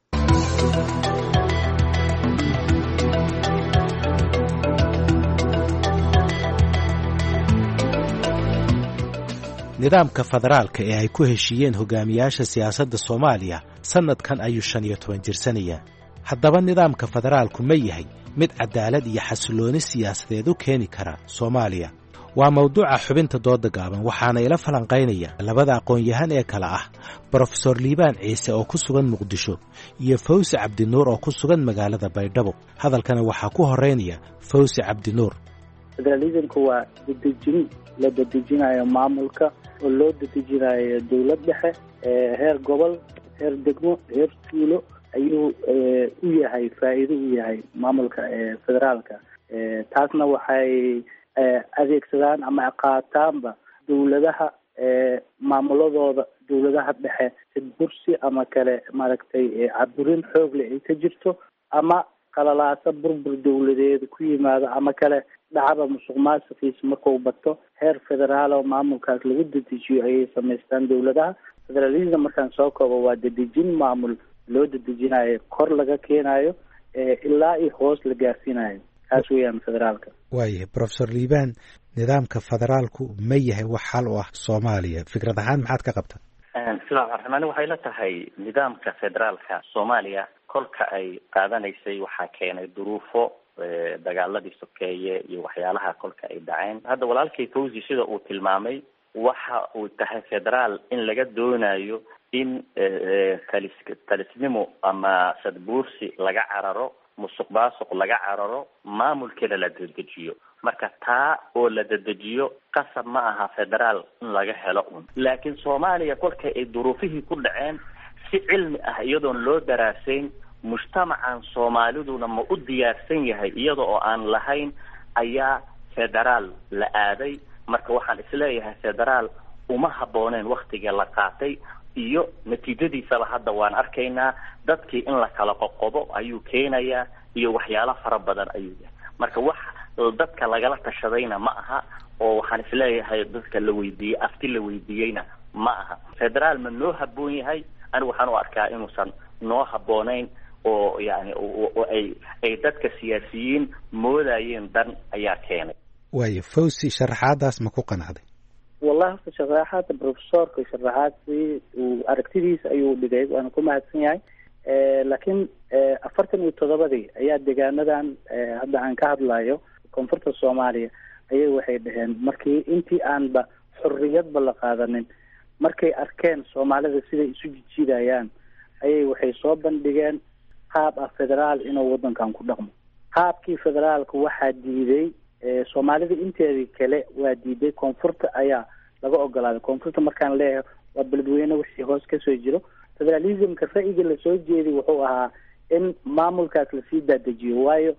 Speaker 4: nidaamka federaalka ee ay ku heshiiyeen hogaamiyaasha siyaasadda Soomaaliya sanadkan ayuu shan iyo toban jirsanaya. haddaba nidaamka federaalku ma yahay mid cadaalad iyo xasilooni siyaasadeed u keeni kara Soomaaliya? waa mawduuca xubinta dooda gaaban waxaana ila falanqaynaya labada aqoon-yahan ee kala ah Professor Liibaan Ciise oo ku sugan Muqdisho iyo Fawzi Cabdinuur oo ku sugan magaalada Baydhabo. hadalkana waxaa ku horeynaya Fawzi Cabdinuur.
Speaker 5: federalismku waa dedejin la dedejinayo maamulka oo loo dedejinayo dowlad dhexe ee heer gobol, heer degmo, heer tuulo ayuu u yahay faa'iido u yahay maamulka federaalka. taasna waxay adeegsadaan ama qaataanba dowladaha maamuladooda dowladaha dhexe si bursi ama kale maaragtay caburin xoog leh ay ka jirto ama qalalaasa burbur dowladeed ku yimaado ama kale dhacaba musuq maasuqiisa markuu bato heer federaal oo maamulkaas lagu dedejiyo ayay samaystaan dowladaha. federalism markaan soo koobo waa dedejin maamul loo dedejinayo kor laga keenayo ilaa iyo hoos la gaarsiinayo. taas weeyaan federaalka.
Speaker 4: waayahay Professor Liibaan, nidaamka federaalku ma yahay wax xal u ah Soomaaliya? fikrad ahaan maxaad ka qabtaa?
Speaker 22: bismillahi raxmaani waxay la tahay nidaamka federaalka Soomaaliya kolka ay qaadanaysay waxaa keenay duruufo dagaaladii sokeeye iyo waxyaalaha kolka ay dhaceen. hadda walaalkay Fawzi sida uu tilmaamay waxa uu tahay federaal in laga doonayo in talis talisnimo ama sadbuursi laga cararo, musuq maasuq laga cararo, maamulkeeda la dedejiyo. marka taa oo la dedejiyo qasab ma aha federaal in laga helo un. laakiin Soomaaliya kolka ay duruufihii ku dhaceen si cilmi ah iyadoon loo daraasayn, mujtamacan Soomaaliduna ma u diyaarsan yahay iyada oo aan lahayn ayaa federaal la aaday. marka waxaan isleeyahay federaal uma habooneen waqtiga la qaatay iyo natiijadiisaba hadda waan arkaynaa. dadkii in la kala qoqobo ayuu keenayaa iyo waxyaalo fara badan ayuu yahay. marka wax dadka lagala tashadayna ma aha oo waxaan isleeyahay dadka la weydiiyey afti la weydiiyeyna ma aha. federaal ma noo haboon yahay? anigu waxaan u arkaa inuusan noo habooneyn oo yani oo ay ay dadka siyaasiyiin moodayeen dan ayaa keenay.
Speaker 4: waayo Fawzi, sharaxaadaas ma ku qanacday?
Speaker 5: wallahi sharaxaada professorka sharaxaadii uu aragtidiisa ayuu dhigay, waana ku mahadsan yahay. laakiin afartan iyo toddobadii ayaa deegaanadan hadda aan ka hadlayo koonfurta Soomaaliya ayay waxay dhaheen markii intii aanba xorriyadba la qaadanin, markay arkeen Soomaalida siday isu jiidayaan ayay waxay soo bandhigeen qaab ah federaal inuu wadankan ku dhaqmo. qaabkii federaalka waxaa diiday Soomaalida inteedii kale waa diiday. koonfurta ayaa laga ogolaaday. koonfurta markaan leeyahay waa beledweyne wixii hoos kasoo jiro. federalismka ra'yiga lasoo jeeday wuxuu ahaa in maamulkaas lasii daadejiyo, waayo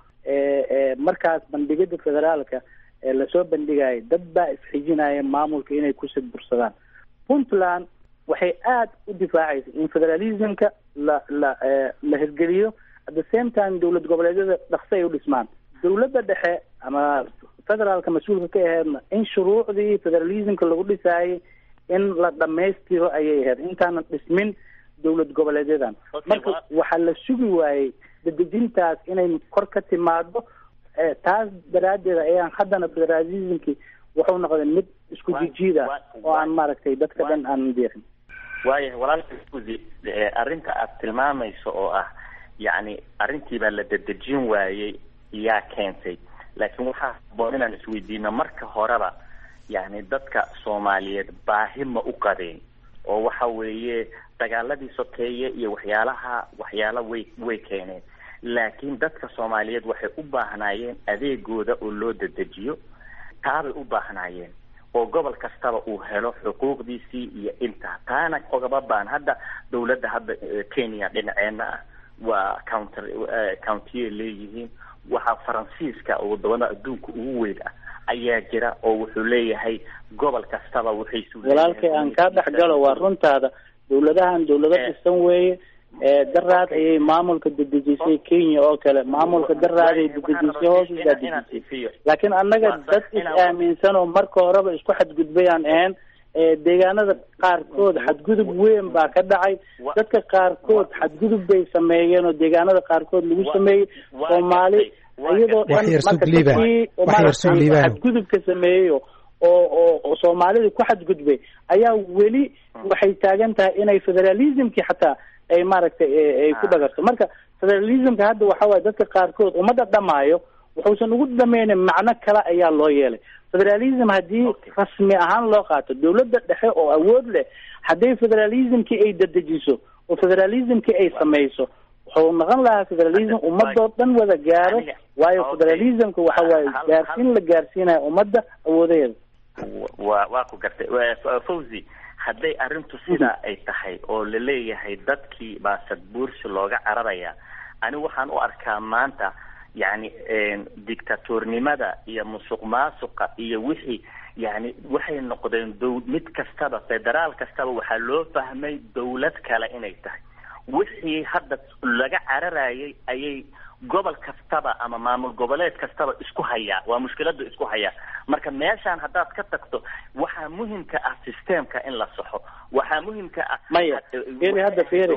Speaker 5: markaas bandhigida federaalka lasoo bandhigaya dad baa isxijinaya maamulka inay ku sadbursadaan. Puntland waxay aada u difaacaysa in federalismka la la la hirgeliyo, at the same time dowlad goboleedyada dhaqso ay u dhismaan. dowladda dhexe ama federaalka mas-uulka ka aheedna in shuruucdii federalismka lagu dhisaayay in la dhamaystiro ayay ahayd intaanan dhismin dowlad goboleedyadan. marka waxaa la sugi waayey dadejintaas inay kor ka timaado. taas daraaddeed ayaan haddana federalismki wuxuu noqday mid isku jijiida oo aan maaragtay dadka dhan aan deeqin.
Speaker 22: waayahay walaalka Fawzi, arrinta aad tilmaamayso oo ah yacni arrintiibaa la dedejin waayey yaa keentay. laakiin waxaa haboon inaan isweydiino marka horeba yani dadka Soomaaliyeed baahi ma u qabeen oo waxa weeye dagaaladii sokeeye iyo waxyaalaha waxyaalo way way keeneen. laakiin dadka Soomaaliyeed waxay u baahnaayeen adeegooda oo loo dedejiyo. taabay u baahnaayeen oo gobol kastaba uu helo xuquuqdiisii iyo intaa. taana ogaba baan hadda dowladda hadda Kenya dhinaceena ah waa counter county leeyihiin. waxa Faransiiska oo wadamada adduunka ugu weyn ah ayaa jira oo wuxuu leeyahay gobol kastaba waxay soo
Speaker 5: walaalkay aan ka dhaxgalo waa runtaada. dowladahan dowlado dhisan weeye. daraad ayay maamulka dedejisay Kenya oo kale maamulka daraad ay dedejisay hoos u dedejisay. laakiin annaga dad is aaminsan oo marka horeba isku xadgudbayaan ahayn. deegaanada qaarkood xadgudub weyn baa ka dhacay. dadka qaarkood xadgudub bay sameeyeen oo deegaanada qaarkood lagu sameeyey. Soomaali iyadoo dhan marka xadgudubka sameeyo oo oo Soomaalida ku xadgudbay ayaa weli waxay taagan tahay inay federalismki xataa ay maaragtay ay ku dhagarto. marka federalismka hadda waxa waaye dadka qaarkood umada dhamaayo wuxuusan ugu dhameyn macno kale ayaa loo yeelay. federalism haddii rasmi ahaan loo qaato dowladda dhexe oo awood leh haddii federalismki ay dedejiso oo federalismki ay samayso wuxuu noqon lahaa federalism ummadoo dhan wada gaaro. waayo federalismka waxa waaye gaarsiin la gaarsiinayo ummadda awoodeeda.
Speaker 22: waa waa ku gartay Fawzi, hadday arrintu sidaa ay tahay oo la leeyahay dadkii baa sadbuursi looga cararaya, anigu waxaan u arkaa maanta yani dictatornimada iyo musuq maasuqa iyo wixii yani waxay noqdeen dow mid kastaba federaal kastaba waxaa loo fahmay dowlad kale inay tahay. wixii hadda laga cararayay ayay gobol kastaba ama maamul goboleed kastaba isku hayaa. waa mushkilada isku hayaa. marka meeshaan haddaad ka tagto waxaa muhiimka ah systemka in la saxo. waxaa muhiimka ah
Speaker 5: maya fiiri hadda fiiri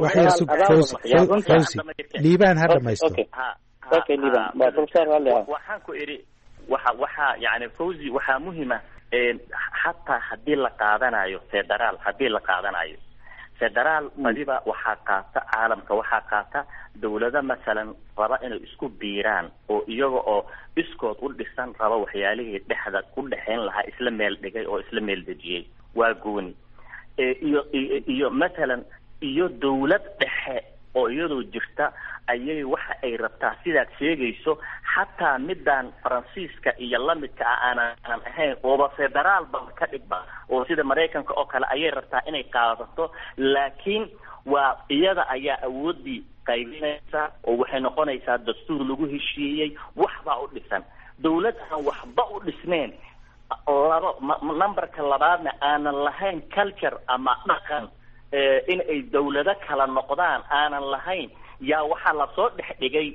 Speaker 4: liibaan ha dhamaysto.
Speaker 22: okay liibaan ba professor wali waxaan ku iri waxa waxa yani Fawzi waxaa muhiima hatta haddii la qaadanayo federaal haddii la qaadanayo federaal madiba waxaa qaata caalamka waxaa qaata dowlada masalan raba inay isku biiraan oo iyaga oo iskood u dhisan raba waxyaalihii dhexda u dhaxeyn lahaa isla meel dhigay oo isla meel dejiyay waa gooni iyo iyo matalan iyo dawlad dhexe oo iyadoo jirta ayay waxa ay rabtaa sidaad sheegayso xataa midaan faransiiska iyo lamidka ah aanan ahayn ooba federaal ba ka dhigba oo sida maraykanka oo kale ayay rabtaa inay qaadato laakiin waa iyada ayaa awoodii qaybinaysa oo waxay noqonaysaa dastuur lagu heshiiyey waxbaa u dhisan dawlad aan waxba u dhisneen laba numberka labaadna aanan lahayn culture ama dhaqan in ay dawlado kala noqdaan aanan lahayn yaa waxaa lasoo dhex dhigay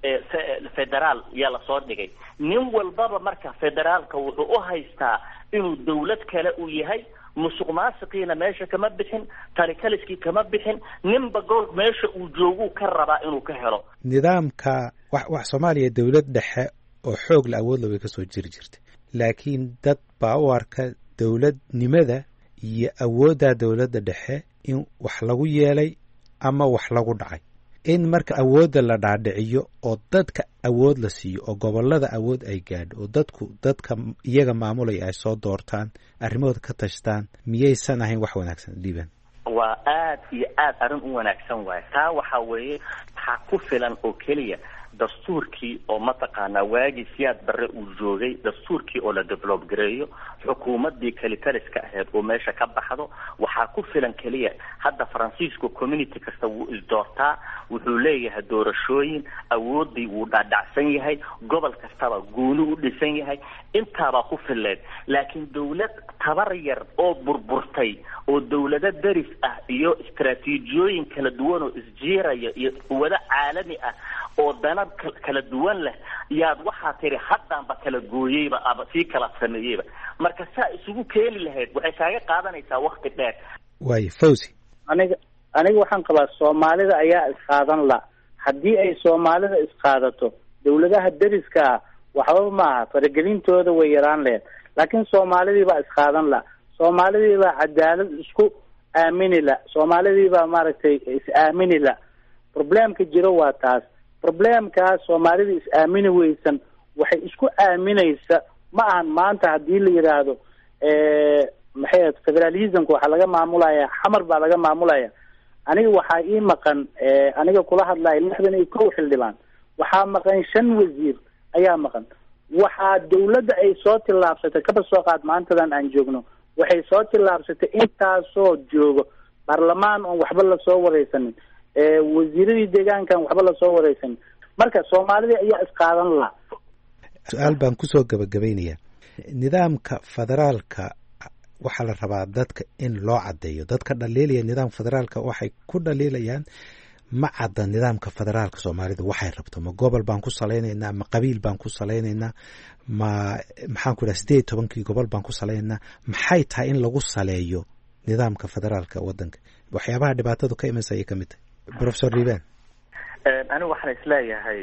Speaker 22: federaal yaa lasoo dhigay nin walbaba marka federaalka wuxuu u haystaa inuu dawlad kale uu yahay musuq maasiqiina meesha kama bixin talikaliskii kama bixin ninba gool meesha uu jooguu ka rabaa inuu ka helo
Speaker 4: nidaamka wax wax soomaaliya dawlad dhexe oo xoog la awood la way ka soo jiri jirtay laakiin dad baa u arka dawladnimada iyo awoodda dawladda dhexe in wax lagu yeelay ama wax lagu dhacay in marka awoodda la dhaadhiciyo oo dadka awood la siiyo oo gobollada awood ay gaadho oo dadku dadka iyaga maamulaya ay soo doortaan arrimahooda ka tashtaan miyaysan ahayn wax wanaagsan dhiiban
Speaker 22: waa aad iyo aad arrin u wanaagsan waaye taa waxaa weeye waxaa ku filan oo keliya dastuurkii oo mataqaanaa waagii siyaad barre uu joogay dastuurkii oo la develop gareeyo xukuumaddii kalitaliska ahayd oo meesha ka baxdo waxaa ku filan keliya hadda faransiisku community kasta wuu isdoortaa wuxuu leeyahay doorashooyin awoodii wuu dhaadhacsan yahay gobol kastaba gooni u dhisan yahay intaabaa ku fileed laakiin dawlad tabar yar oo burburtay oo dawlado deris ah iyo istaraatiijiyooyin kala duwan oo isjiiraya iyo quwado caalami ah oo dana kala duwan leh yaad waxaa tiri haddaanba kala gooyeyba ama sii kala sameeyeyba marka saa isugu keeni lahayd waxay kaaga qaadanaysaa wakti dheer
Speaker 4: waayo fawzi
Speaker 5: aniga aniga waxaan qabaa soomaalida ayaa isqaadan la haddii ay soomaalida isqaadato dawladaha deriska ah waxba maaha faragelintooda way yaraan lahayd laakiin soomaalidii baa isqaadan la soomaalidii baa cadaalad isku aamini la soomaalidii baa maaragtay is-aamini la problemka jiro waa taas problemkaas soomaalida is-aamini weysan waxay isku aaminaysa ma ahan maanta haddii la yidhaahdo maxay federalismka waxaa laga maamulaya xamar baa laga maamulaya aniga waxaa ii maqan aniga kula hadlaya lixdan iyo kow xildhibaan waxaa maqan shan wasiir ayaa maqan waxaa dawladda ay soo tillaabsatay kaba soo qaad maantadan aan joogno waxay soo tillaabsatay intaasoo joogo baarlamaan oon waxba lasoo wareysanin wasiiradii deegaankan waxba lasoo wareysanin marka soomaalida ayaa isqaadan laha
Speaker 4: su-aal baan kusoo gabagabaynayaa nidaamka federaalka waxaa la rabaa dadka in loo caddeeyo dadka dhaliilaya nidaamka federaalka waxay ku dhaliilayaan ma cadda nidaamka federaalka soomaalida waxay rabto ma gobol baan ku salaynaynaa ma qabiil baan ku salaynaynaa ma maxaan ku idhaha sideed iyo tobankii gobol baan ku salaynaynaa maxay tahay in lagu saleeyo nidaamka federaalka waddanka waxyaabaha dhibaatadu ka imansa ayay ka mid tahay professor liban
Speaker 22: anigu waxaan isleeyahay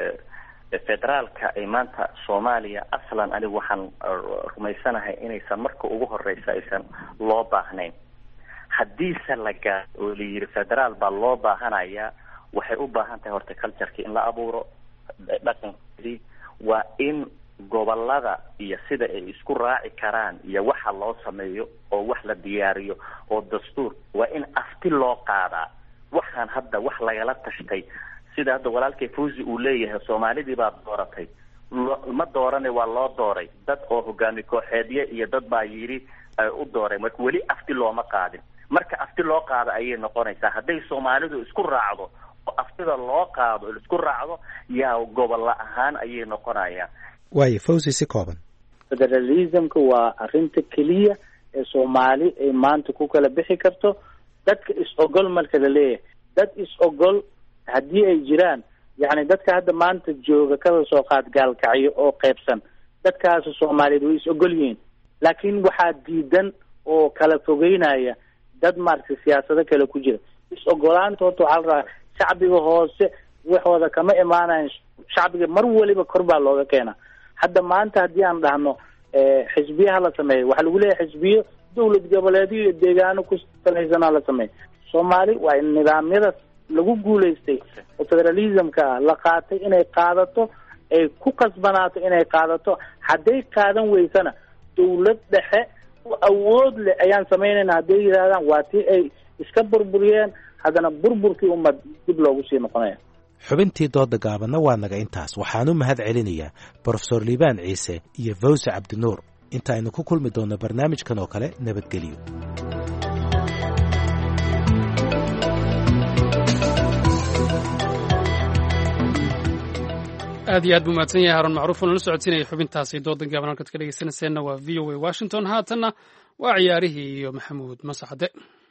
Speaker 22: federaalka ay maanta soomaaliya aslan anigu waxaan rumaysanahay inaysan marka ugu horeysa aysan loo baahnayn haddiise la gaaro oo la yidhi federaal baa loo baahanaya waxay u baahan tahay horta cultureki in la abuuro dhaqankeedii waa in gobolada iyo sida ay isku raaci karaan iyo waxa loo sameeyo oo wax la diyaariyo oo dastuur waa in afti loo qaadaa waxaan hadda wax lagala tashtay sida hadda walaalkay fawzi uu leeyahay soomaalidii baa dooratay ma doorane waa loo dooray dad oo hogaami kooxeedye iyo dad baa yidhi u dooray marka weli afti looma qaadin marka afti loo qaado ayay noqonaysaa hadday soomaalidu isku raacdo oo aftida loo qaado isku raacdo yaa gobolla ahaan ayay noqonayaan
Speaker 4: waayo fawzi si kooban
Speaker 5: federalismka waa arrinta keliya ee soomaali ay maanta ku kala bixi karto dadka is-ogol marka la leeyahay dad is-ogol haddii ay jiraan yacni dadka hadda maanta jooga kada soo qaad gaalkacyo oo qaybsan dadkaasi soomaaliyeed way is-ogol yihiin laakiin waxaa diidan oo kala fogeynaya dad maaragtay siyaasado kale ku jira is-ogolaanta horta waxaa la rabaa shacbiga hoose waxooda kama imaanayan shacbiga mar waliba kor baa looga keenaa hadda maanta haddii aan dhahno xisbiyaha la sameeyo waxaa lagu leeyahay xisbiyo dawlad goboleedyo iyo deegaano ku salaysanaa la sameeyo soomaali waa in nidaamyada lagu guulaystay oo federalismka ah la qaatay inay qaadato ay ku qasbanaato inay qaadato hadday qaadan weysana dawlad dhexe awood leh ayaan samaynayna hadday yidhahdaan waa tii ay iska burburiyeen haddana burburkii ummad dib loogu sii noqonaya.
Speaker 4: xubintii dooda gaabanna waa naga intaas. waxaanu mahad celinayaa brofesor liibaan ciise iyo fawse cabdinuur. inta aynu ku kulmi doonno barnaamijkan oo kale nabadgelyo.
Speaker 2: aad iyo aad buu mahadsan yahay haarun macruuf oo nala socodsiinaya xubintaasi dooda gaaban halkaad ka dhegeysanayseena waa v o a washington. haatanna waa ciyaarihii iyo maxamuud masaxde.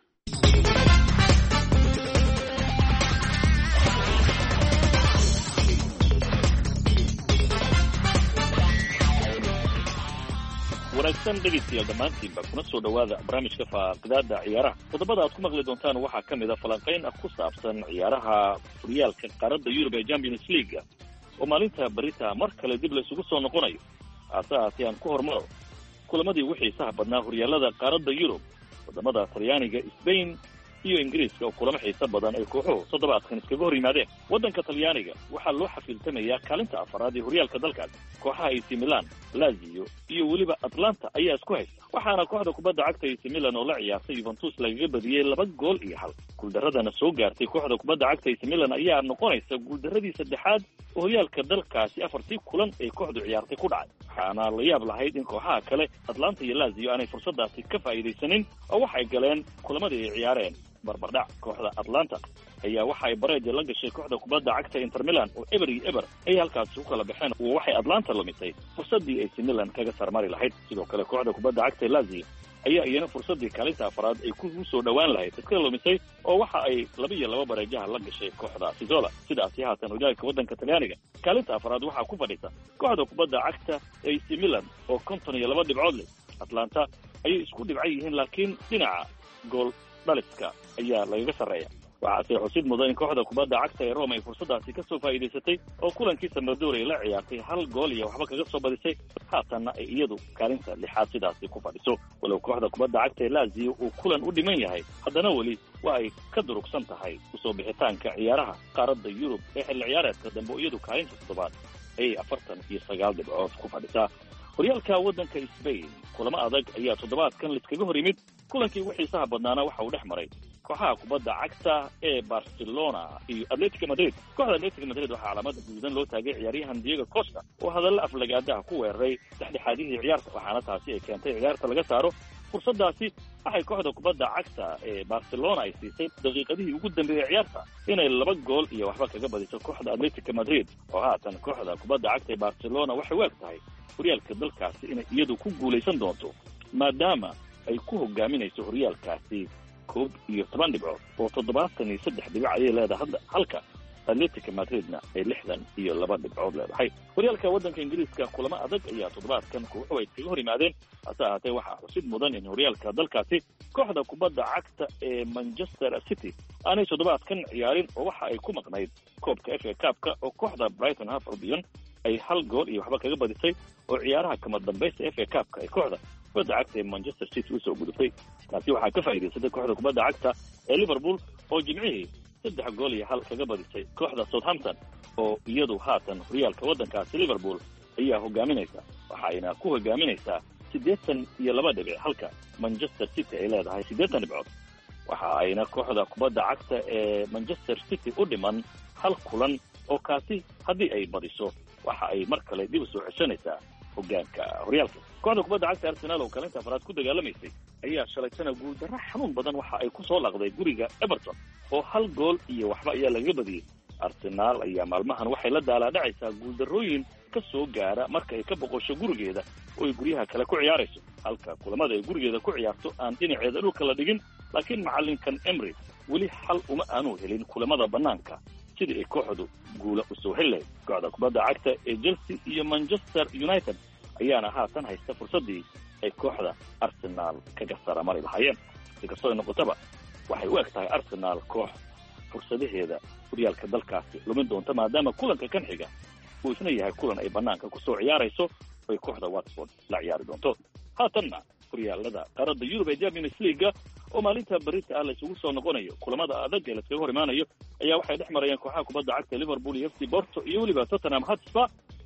Speaker 7: wanaagsan dhegeystayaal dhammaantiinba kuna soo dhowaada barnaamijka faaqidaada ciyaaraha. toddobada aad ku maqli doontaan waxaa ka mid a falanqayn ah ku saabsan ciyaaraha horyaalka qaaradda yurub ee champions league oo maalinta berita mar kale dib la isugu soo noqonayo. haase haatee aan ku hormaro kulamadii ugu xiisaha badnaa horyaalada qaaradda yurub, wadamada talyaaniga, Spain iyo Ingiriiska oo kulamo xiiso badan ay kooxuhu toddobaadkan iskaga hor yimaadeen. waddanka talyaaniga waxaa loo xafiiltamayaa kaalinta afaraad ee horyaalka dalkaas. kooxaha A C Milan, Lazio iyo weliba Atlanta ayaa isku haysta, waxaana kooxda kubadda cagta A C Milan oo la ciyaartay Juventus lagaga badiyey laba gool iyo hal. guuldaradana soo gaartay kooxda kubadda cagta A C Milan ayaa noqonaysa guuldaradii saddexaad oo horyaalka dalkaasi afartii kulan ay kooxdu ciyaartay ku dhacay, waxaana la yaab lahayd in kooxaha kale Atlanta iyo Lazio aanay fursadaasi ka faa'iidaysanin oo waxay galeen kulamadii ay ciyaareen barbardhac. kooxda Atlanta ayaa waxa ay bareeja la gashay kooxda kubadda cagta Inter Milan oo eber iyo eber ay halkaasi u kala baxeen, oo waxay Atlanta lumisay fursadii A C Milan kaga sarmari lahayd. sidoo kale kooxda kubadda cagta Lazio ayaa iyana fursadii kaalinta afraad ay ku soo dhowaan lahayd iska lumisay, oo waxa ay laba iyo laba bareejaha la gashay kooxda Sizola. sidaasi haatan horyaalka waddanka Talyaaniga kaalinta afraad waxaa ku fadhisa kooxda kubadda cagta A C Milan oo konton iyo laba dhibcood leh. Atlanta ayay isku dhibcan yihiin, laakiin dhinaca gool dhaliska ayaa lagaga sarreeya. waxaase xusid mudan in kooxda kubadda cagta ee Roma ay fursadaasi ka soo faa'iidaysatay oo kulankii Sampdoria la ciyaartay hal gool iyo waxba kaga soo badisay, haatanna ay iyadu kaalinta lixaad sidaasi ku fadhiso. walow kooxda kubadda cagta ee Lazio uu kulan u dhiman yahay, haddana weli waa ay ka durugsan tahay usoo bixitaanka ciyaaraha qaaradda Yurub ee xilli ciyaareedka dambe oo iyadu kaalinta toddobaad ayay afartan iyo sagaal dhibcood ku fadhisaa. horyaalka waddanka Spain kulamo adag ayaa toddobaadkan liskaga hor yimid. kulankii ugu xiisaha badnaana waxa uu dhex maray kooxaha kubadda cagta ee Barcelona iyo Atletico Madrid. kooxda Atletico Madrid waxaa calaamada guudan loo taagay ciyaaryahan Diego Costa oo hadalla aflagaadaha ku weeraray dhexdhexaadihii ciyaarta, waxaana taasi ay keentay ciyaarta laga saaro. fursadaasi waxay kooxda kubadda cagta ee Barcelona ay siisay daqiiqadihii ugu dambeeyay ciyaarta inay laba gool iyo waxba kaga badiso kooxda Atletico Madrid, oo haatan kooxda kubadda cagta ee Barcelona waxay u eg tahay horyaalka dalkaasi inay iyadu ku guulaysan doonto, maadaama ay ku hogaaminayso horyaalkaasi koob iyo toban dhibcood oo toddobaatan iyo saddex dhibic ayay leedahay hadda, halka Atletico Madridna ay lixdan iyo laba dhibcood leedahay. horyaalka waddanka Ingiriiska kulamo adag ayaa toddobaadkan kooxuhu ay iskaga hor yimaadeen. hase ahaatee waxaa xusid mudan in horyaalka dalkaasi kooxda kubadda cagta ee Manchester City aanay toddobaadkan ciyaarin, oo waxa ay ku maqnayd koobka F A Cup-ka oo kooxda Brighton Hove Albion ay hal gool iyo waxba kaga badisay, oo ciyaaraha kama dambaysta F A Cup-ka ay kooxda kubadda cagta ee Manchester City usoo gudubtay. taasi waxaa ka faa'iidaysatay kooxda kubadda cagta ee Liverpool oo jimcihii saddex gool iyo hal kaga badisay kooxda Southampton, oo iyadu haatan horyaalka waddankaasi Liverpool ayaa hogaaminaysa, waxayna ku hogaaminaysaa siddeetan iyo laba dhibic, halka Manchester City ay leedahay siddeetan dhibcood. waxa ayna kooxda kubadda cagta ee Manchester City u dhiman hal kulan, oo kaasi haddii ay badiso waxa ay mar kale dib u soo ceshanaysaa hogaanka horyaalka. kooxda kubadda cagta Arsenal oo kaalinta afraad ku dagaalamaysay ayaa shalaytana guuldarro xanuun badan waxa ay ku soo laqday guriga Everton oo hal gool iyo waxba ayaa lagaga badiyey. Arsenal ayaa maalmahan waxay la daalaadhacaysaa guuldarrooyin ka soo gaara marka ay ka boqosho gurigeeda oo ay guryaha kale ku ciyaarayso, halka kulamada ay gurigeeda ku ciyaarto aan dhinaceeda dhulka la dhigin. laakiin macallinkan Emery weli xal uma aanu helin kulamada bannaanka sidii ay kooxdu guula u soo heli lahayd. kooxda kubadda cagta ee Chelsea iyo Manchester United ayaana haatan haysta fursadii ay kooxda Arsenal kaga saramari lahaayeen. si kastoo ay noqotaba waxay u eg tahay Arsenal koox fursadaheeda horyaalka dalkaasi lumin doonta, maadaama kulanka kan xiga uu isna yahay kulan ay bannaanka ku soo ciyaarayso oo ay kooxda Watford la ciyaari doonto. haatanna horyaalada qaaradda Yurub ee Champions League oo maalinta berita ah la isugu soo noqonayo, kulamada adag ee la iskaga hor imaanayo ayaa waxay dhex marayaan kooxaha kubadda cagta Liverpool iyo F C Porto iyo weliba Tottenham Hotspur.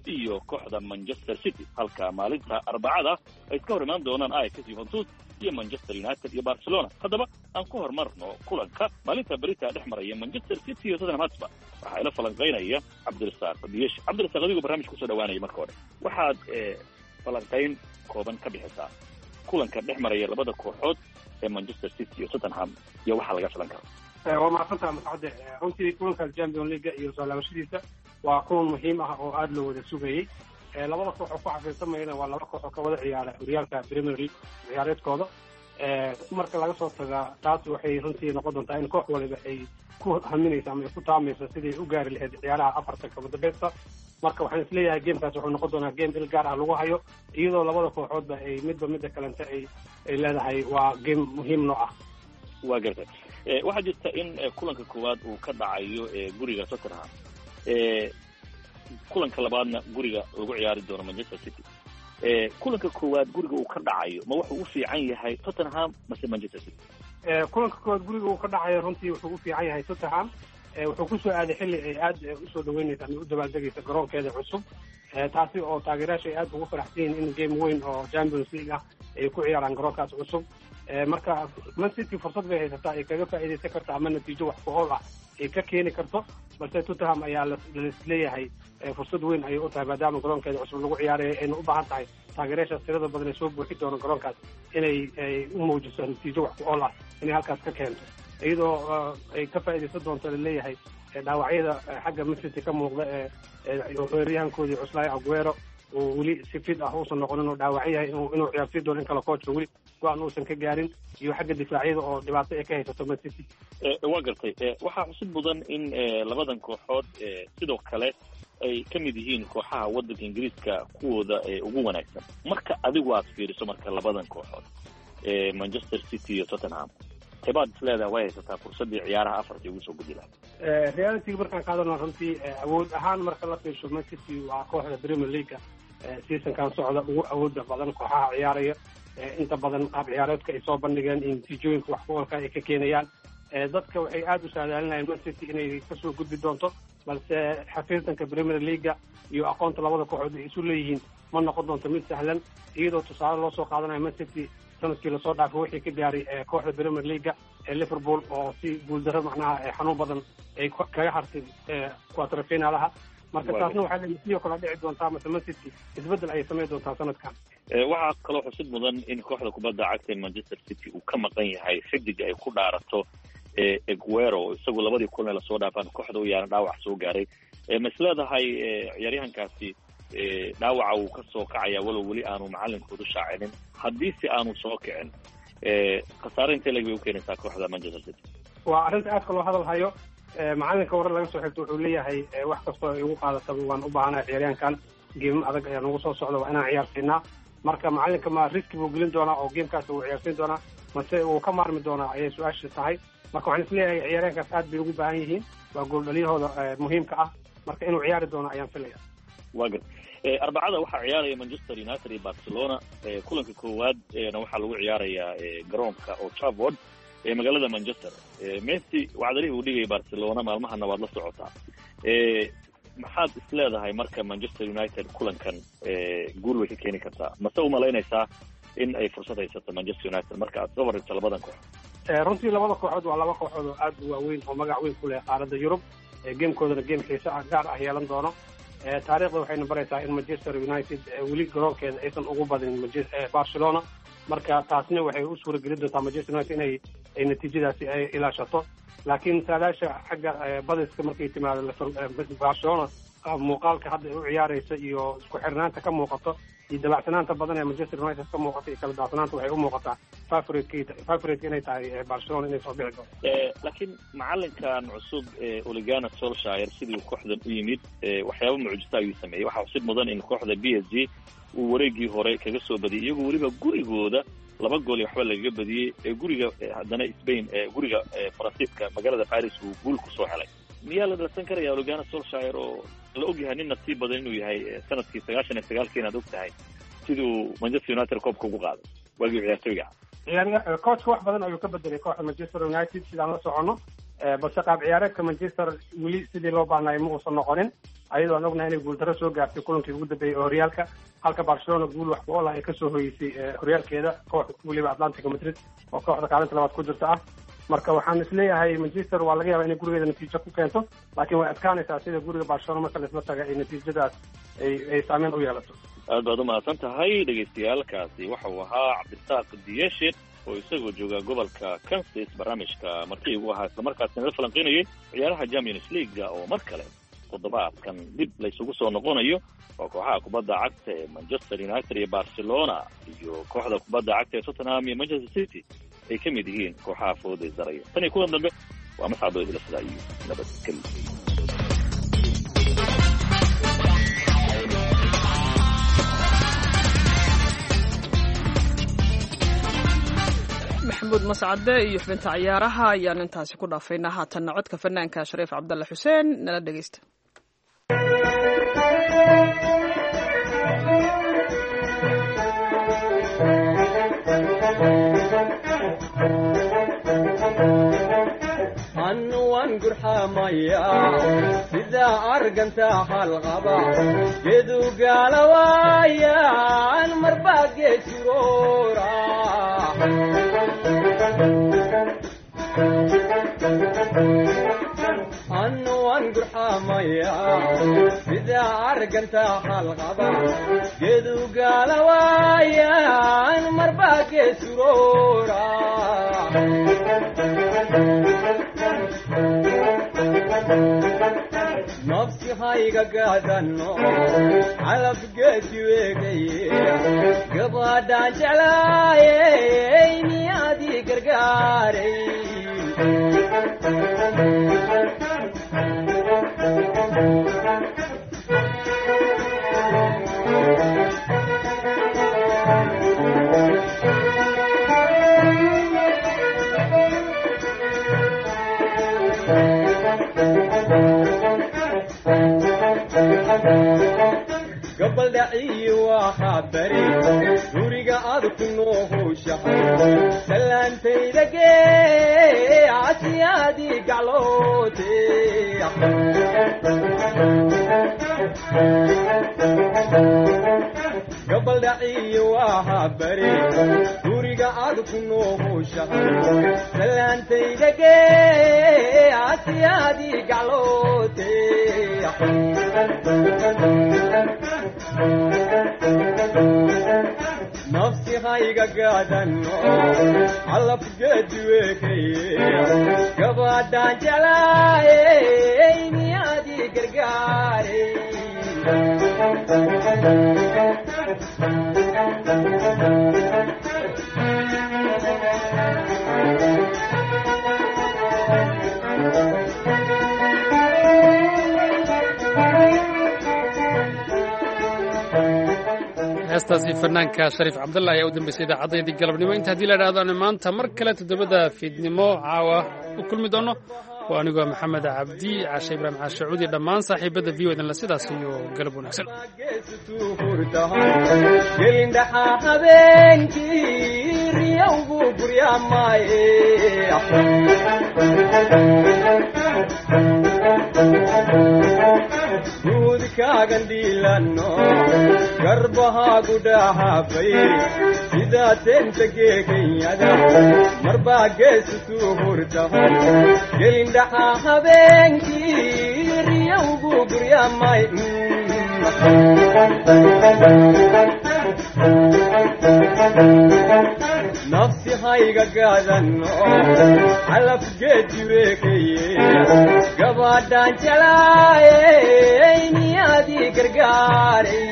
Speaker 7: iyo kooxda manchester city, halka maalinta arbacada ay iska hor imaan doonaan ajax, juventus iyo manchester united iyo barcelona. haddaba aan ku horumarno kulanka maalinta berita dhex maraya manchester city iyo tottenham hotspur. waxaa ila falanqaynaya cabdirasaaq biyesh. cabdirasaaq, adigu barnaamij kusoo dhawaanaya marka hore, waxaad falanqayn kooban ka bixisaa kulanka dhex maraya labada kooxood ee manchester city iyo tottenham iyo waxaa laga filan karo.
Speaker 3: waa mahadsantaha mascade. runtii kulanka champion league iyo soo laabashadiisa waa kulan muhiim ah oo aada loo wada sugayey. labada koox oo ku xafiirsamayna waa laba koox oo ka wada ciyaara horyaalka premier league ciyaareedkooda. marka laga soo tagaa taas waxay runtii noqon doontaa in koox waliba ay ku haminaysa ama ay ku taamayso siday u gaari lahayd ciyaaraha afarta kabadambeysta. marka waxaan isleeyahay gamekaas wuxuu noqon doonaa game il gaar ah lagu hayo, iyadoo labada kooxoodba ay midba midda kalenta ay ay leedahay waa game muhiim noo ah.
Speaker 7: waa gartay. waxaa jirta in kulanka koowaad uu ka dhacayo guriga Tottenham, kulanka labaadna guriga lagu ciyaari doono Manchester City. kulanka koowaad guriga uu ka dhacayo ma wuxuu u fiican yahay Tottenham mase Manchester City?
Speaker 3: kulanka koowaad guriga uu ka dhacayo runtii wuxuu u fiican yahay Tottenham. wuxuu kusoo aaday xilli ay aada usoo dhaweynaysa ama u dabaaldegaysa garoonkeeda cusub, taasi oo taageerayaasha ay aada ugu faraxsan yihiin in game weyn oo Champions League ah ay ku ciyaaraan garoonkaas cusub. marka Man City fursad bay haysataa ay kaga faa'iidaysan karto ama natiijo wax ku ool ah ay ka keeni karto, balse Tottenham ayaa laleeyahay fursad weyn ayay u tahay maadaama garoonkeeda cusub lagu ciyaarayo ayna u baahan tahay taageerayaasha tirada badan ee soo buuxi doona garoonkaas inay u muujiso natiijo wax ku ool ah inay halkaas ka keento, iyadoo ay ka faa'iidaysan doonto laleeyahay dhaawacyada xagga Man City ka muuqda ee weeraryahankoodii cuslaayo Aguero oo weli si fit ah uusan noqonin oo dhaawac yahay inuu ciyaarsiin doono in kala coachka weli go-aan uusan ka gaarin, iyo xagga difaacyada oo dhibaato ay ka haysato Man City.
Speaker 7: waa gartay. waxaa xusid mudan in labadan kooxood sidoo kale ay ka mid yihiin kooxaha waddanka ingiriiska kuwooda ugu wanaagsan. marka adigu aad fiiriso marka labadan kooxood Manchester City iyo Tottenham, tebaad isleedaha way haysataa fursaddii ciyaaraha afartii ugu soo gudi lahayd?
Speaker 3: reality markaan qaadano runtii awood ahaan marka la fiirsho Man City waa kooxda Premier League seasonkan socda ugu awooda badan kooxaha ciyaaraya. inta badan qaab ciyaareedka ay soo bandhigeen in natiijooyinka wax ku oolka ay ka keenayaan. dadka waxay aada u saadaalinayaan Man City inay kasoo gudbi doonto, balse xafiirtanka Premier League iyo aqoonta labada kooxood ay isu leeyihiin ma noqon doonto mid sahlan, iyadoo tusaale loo soo qaadanayo Man City sanadkii lasoo dhaafay wixii ka gaaray kooxda Premier League ee Liverpool oo si guuldaro macnaha xanuun badan ay kaga hartay quarter finalaha. marka taasna waxaa la sidoo kale dhici doontaa mase Man City isbedel ay samayn doontaa sanadkan.
Speaker 7: waxaa kaloo xusid mudan in kooxda kubadda cagta Manchester City uu ka maqan yahay xidiga ay ku dhaarato Aguero, isagu labadii kulan lasoo dhaafaan kooxda u yaaran dhaawac soo gaaray. ma isleedahay ciyaaryahankaasi dhaawaca uu ka soo kacaya walow weli aanu macalinkoodu shaacinin, haddii si aanu soo kicin khasaare intee leg bay u keenaysaa kooxda Manchester City?
Speaker 3: waa arrinta aadka loo hadal hayo. macalinka warar laga soo xigto wuxuu leeyahay wax kastoo ay ugu qaadataba waan u baahanahay ciyaaryahankan, geemo adag ayaa nagu soo socda waa inaan ciyaarsiinaa. marka macalinka ma riski buu gelin doonaa oo geemkaas uu ciyaarsiin doonaa mase uu ka maarmi doonaa ayay su-aasha tahay. marka waxaan isleeyahay ciyaaryahankaas aad bay ugu baahan yihiin, waa gooldhaliyahooda muhiimka ah, marka inuu ciyaari doono ayaan filaya.
Speaker 7: waa gar arbacada waxaa ciyaaraya Manchester United iyo Barcelona. kulanka koowaad waxaa lagu ciyaarayaa garoonka Old Trafford ee magaalada Manchester. Messi wacdalihii uu dhigay Barcelona maalmahana waad la socotaa. maxaad isleedahay marka Manchester United kulankan guul way ka keeni kartaa mase u malaynaysaa in ay fursad haysato Manchester United marka aad soo wareegto labadan koox?
Speaker 3: runtii labada kooxood waa laba kooxood oo aad u waaweyn oo magac weyn ku leh qaaradda Yurub. gamekoodana game xiiso gaar ah yeelan doono. taariikhda waxayna baraysaa in Manchester United weli garoonkeeda aysan ugu badin Barcelona, marka taasna waxay u suuragelin doontaa Manchester United inay ay natiijadaasi ay ilaashato. laakiin saadaasha xagga badiska markay timaado Barcelona muuqaalka hadda ay u ciyaaraysa iyo isku xirnaanta ka muuqato iyo dabacsanaanta badan ee Manchester United ka muuqata iyo kala daadsanaanta waxay u muuqataa favorite favorite inay tahay Barcelona inay soo bixi doonto.
Speaker 7: laakiin macalinkan cusub Ole Gunnar Solskjaer sidii kooxdan u yimid waxyaabo mucjisa ayuu sameeyay. waxaa xusid mudan in kooxda B S G uu wareegii hore kaga soo badiyay iyagoo weliba gurigooda laba gool iyo waxba lagaga badiyey ee guriga haddana Spain ee guriga Faransiiska magaalada Paris uu guul ku soo helay. miyaa la dhasan karaya Ole Gunnar Solskjaer oo la ogyahay nin nasiib badan inuu yahay sanadkii sagaashan iyo sagaalkii inaad og tahay siduu Manchester United koobka ugu qaaday waagii ciyaartoyga?
Speaker 3: ciyaar coachka wax badan ayuu ka bedelay kooxda Manchester United sidaan la socono, balse qaab ciyaareedka Manchester weli sidii loo baahnay ma uusan noqonin. ayadoo aan ognahay inay guuldarro soo gaartay kulankii ugu dambeeyey oo horyaalka, halka Barcelona guul wax ku ool ah ay kasoo hoyeysay horyaalkeeda kooxda weliba Atlantico Madrid oo kooxda kaalinta labaad ku jirta ah. marka waxaan isleeyahay Manchester waa laga yaabaa inay gurigeeda natiijo ku keento, laakiin way adkaanaysaa sida guriga Barcelona marka la isla taga ay natiijadaas ay ay saameyn u yeelato.
Speaker 7: aad baad u mahadsan tahay dhegeystayaalkaasi. waxa uu ahaa Cabdirasaaq Diyeshe oo isagoo jooga gobolka Kansas, barnaamijka markii ugu ahaa islamarkaasina la falanqeynayay ciyaaraha Champions League oo mar kale toddobaadkan dib la isugu soo noqonayo oo kooxaha kubadda cagta ee Manchester United iyo Barcelona iyo kooxda kubadda cagta ee Tottenham iyo Manchester City ay ka mid yihiin kooxaha fooda isdaraya. tan iyo kuwan dambe waa mascado idila sidaa iyo nabadgelyo.
Speaker 1: maxamuud mascade iyo xubinta ciyaaraha ayaan intaasi ku dhaafaynaa. haatanna codka fanaanka Shariif Cabdalle Xuseen nala dhegeysta.
Speaker 6: anwan gurxamaya sida arganta halqaba geedu galawaya an marbage surora anwan gurxamaya sida arganta halqaba geedu galawaya an marbage surora nafsi hayga gaadano calab geedi weegaye gabadhaan jeclaayey niyaadii gargaaray gabaldhaciyi waxaa bari guriga aad ku noohowshahay salaantayda gee casiyaadii gacloote gabaldhaciyi waxaa bari guriga aad ku noohowshahay salaantayda gee casiyaadii gacloote nafsi hayga gaadano calab geedi weekaye gabadhaan jeclaayey niyaadii gargaaray
Speaker 2: heestaasi fanaanka Shariif Cabdalle ayaa u dambeysay idaacaddayadii galabnimo. inta haddii la idhaahdo maanta mar kale toddobada fiidnimo caawa u kulmi doono waa anigoo maxamed cabdi cashe ibraahim caashacuudi dhammaan saaxiibada v o edanla sidaas iyo galab wanaagsan.
Speaker 6: gelindhaxa habeenkii riyowgu guryaamaaye guudkaagan dhiilano garbahaagu dhahaafay sidaa teenta geeganyada marbaa geesutuu hurtahay gelindhaxa habeenkii riyowgu guryaamay nafsi hayga gaadano calab geedi weekaye gabadhaan jeclaayey niyaadii gargaaray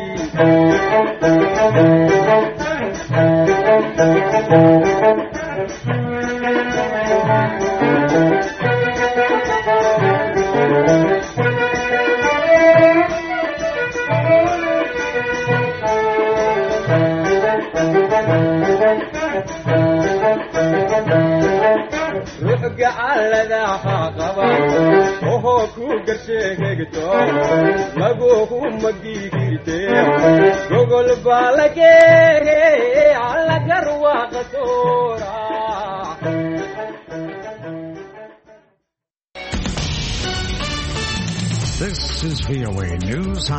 Speaker 6: ruux gacaladaha qaba ohoo ku garsheegegto laguhu magigirte gogol baa lageege allagarwaaqasoora
Speaker 8: This is V O A News.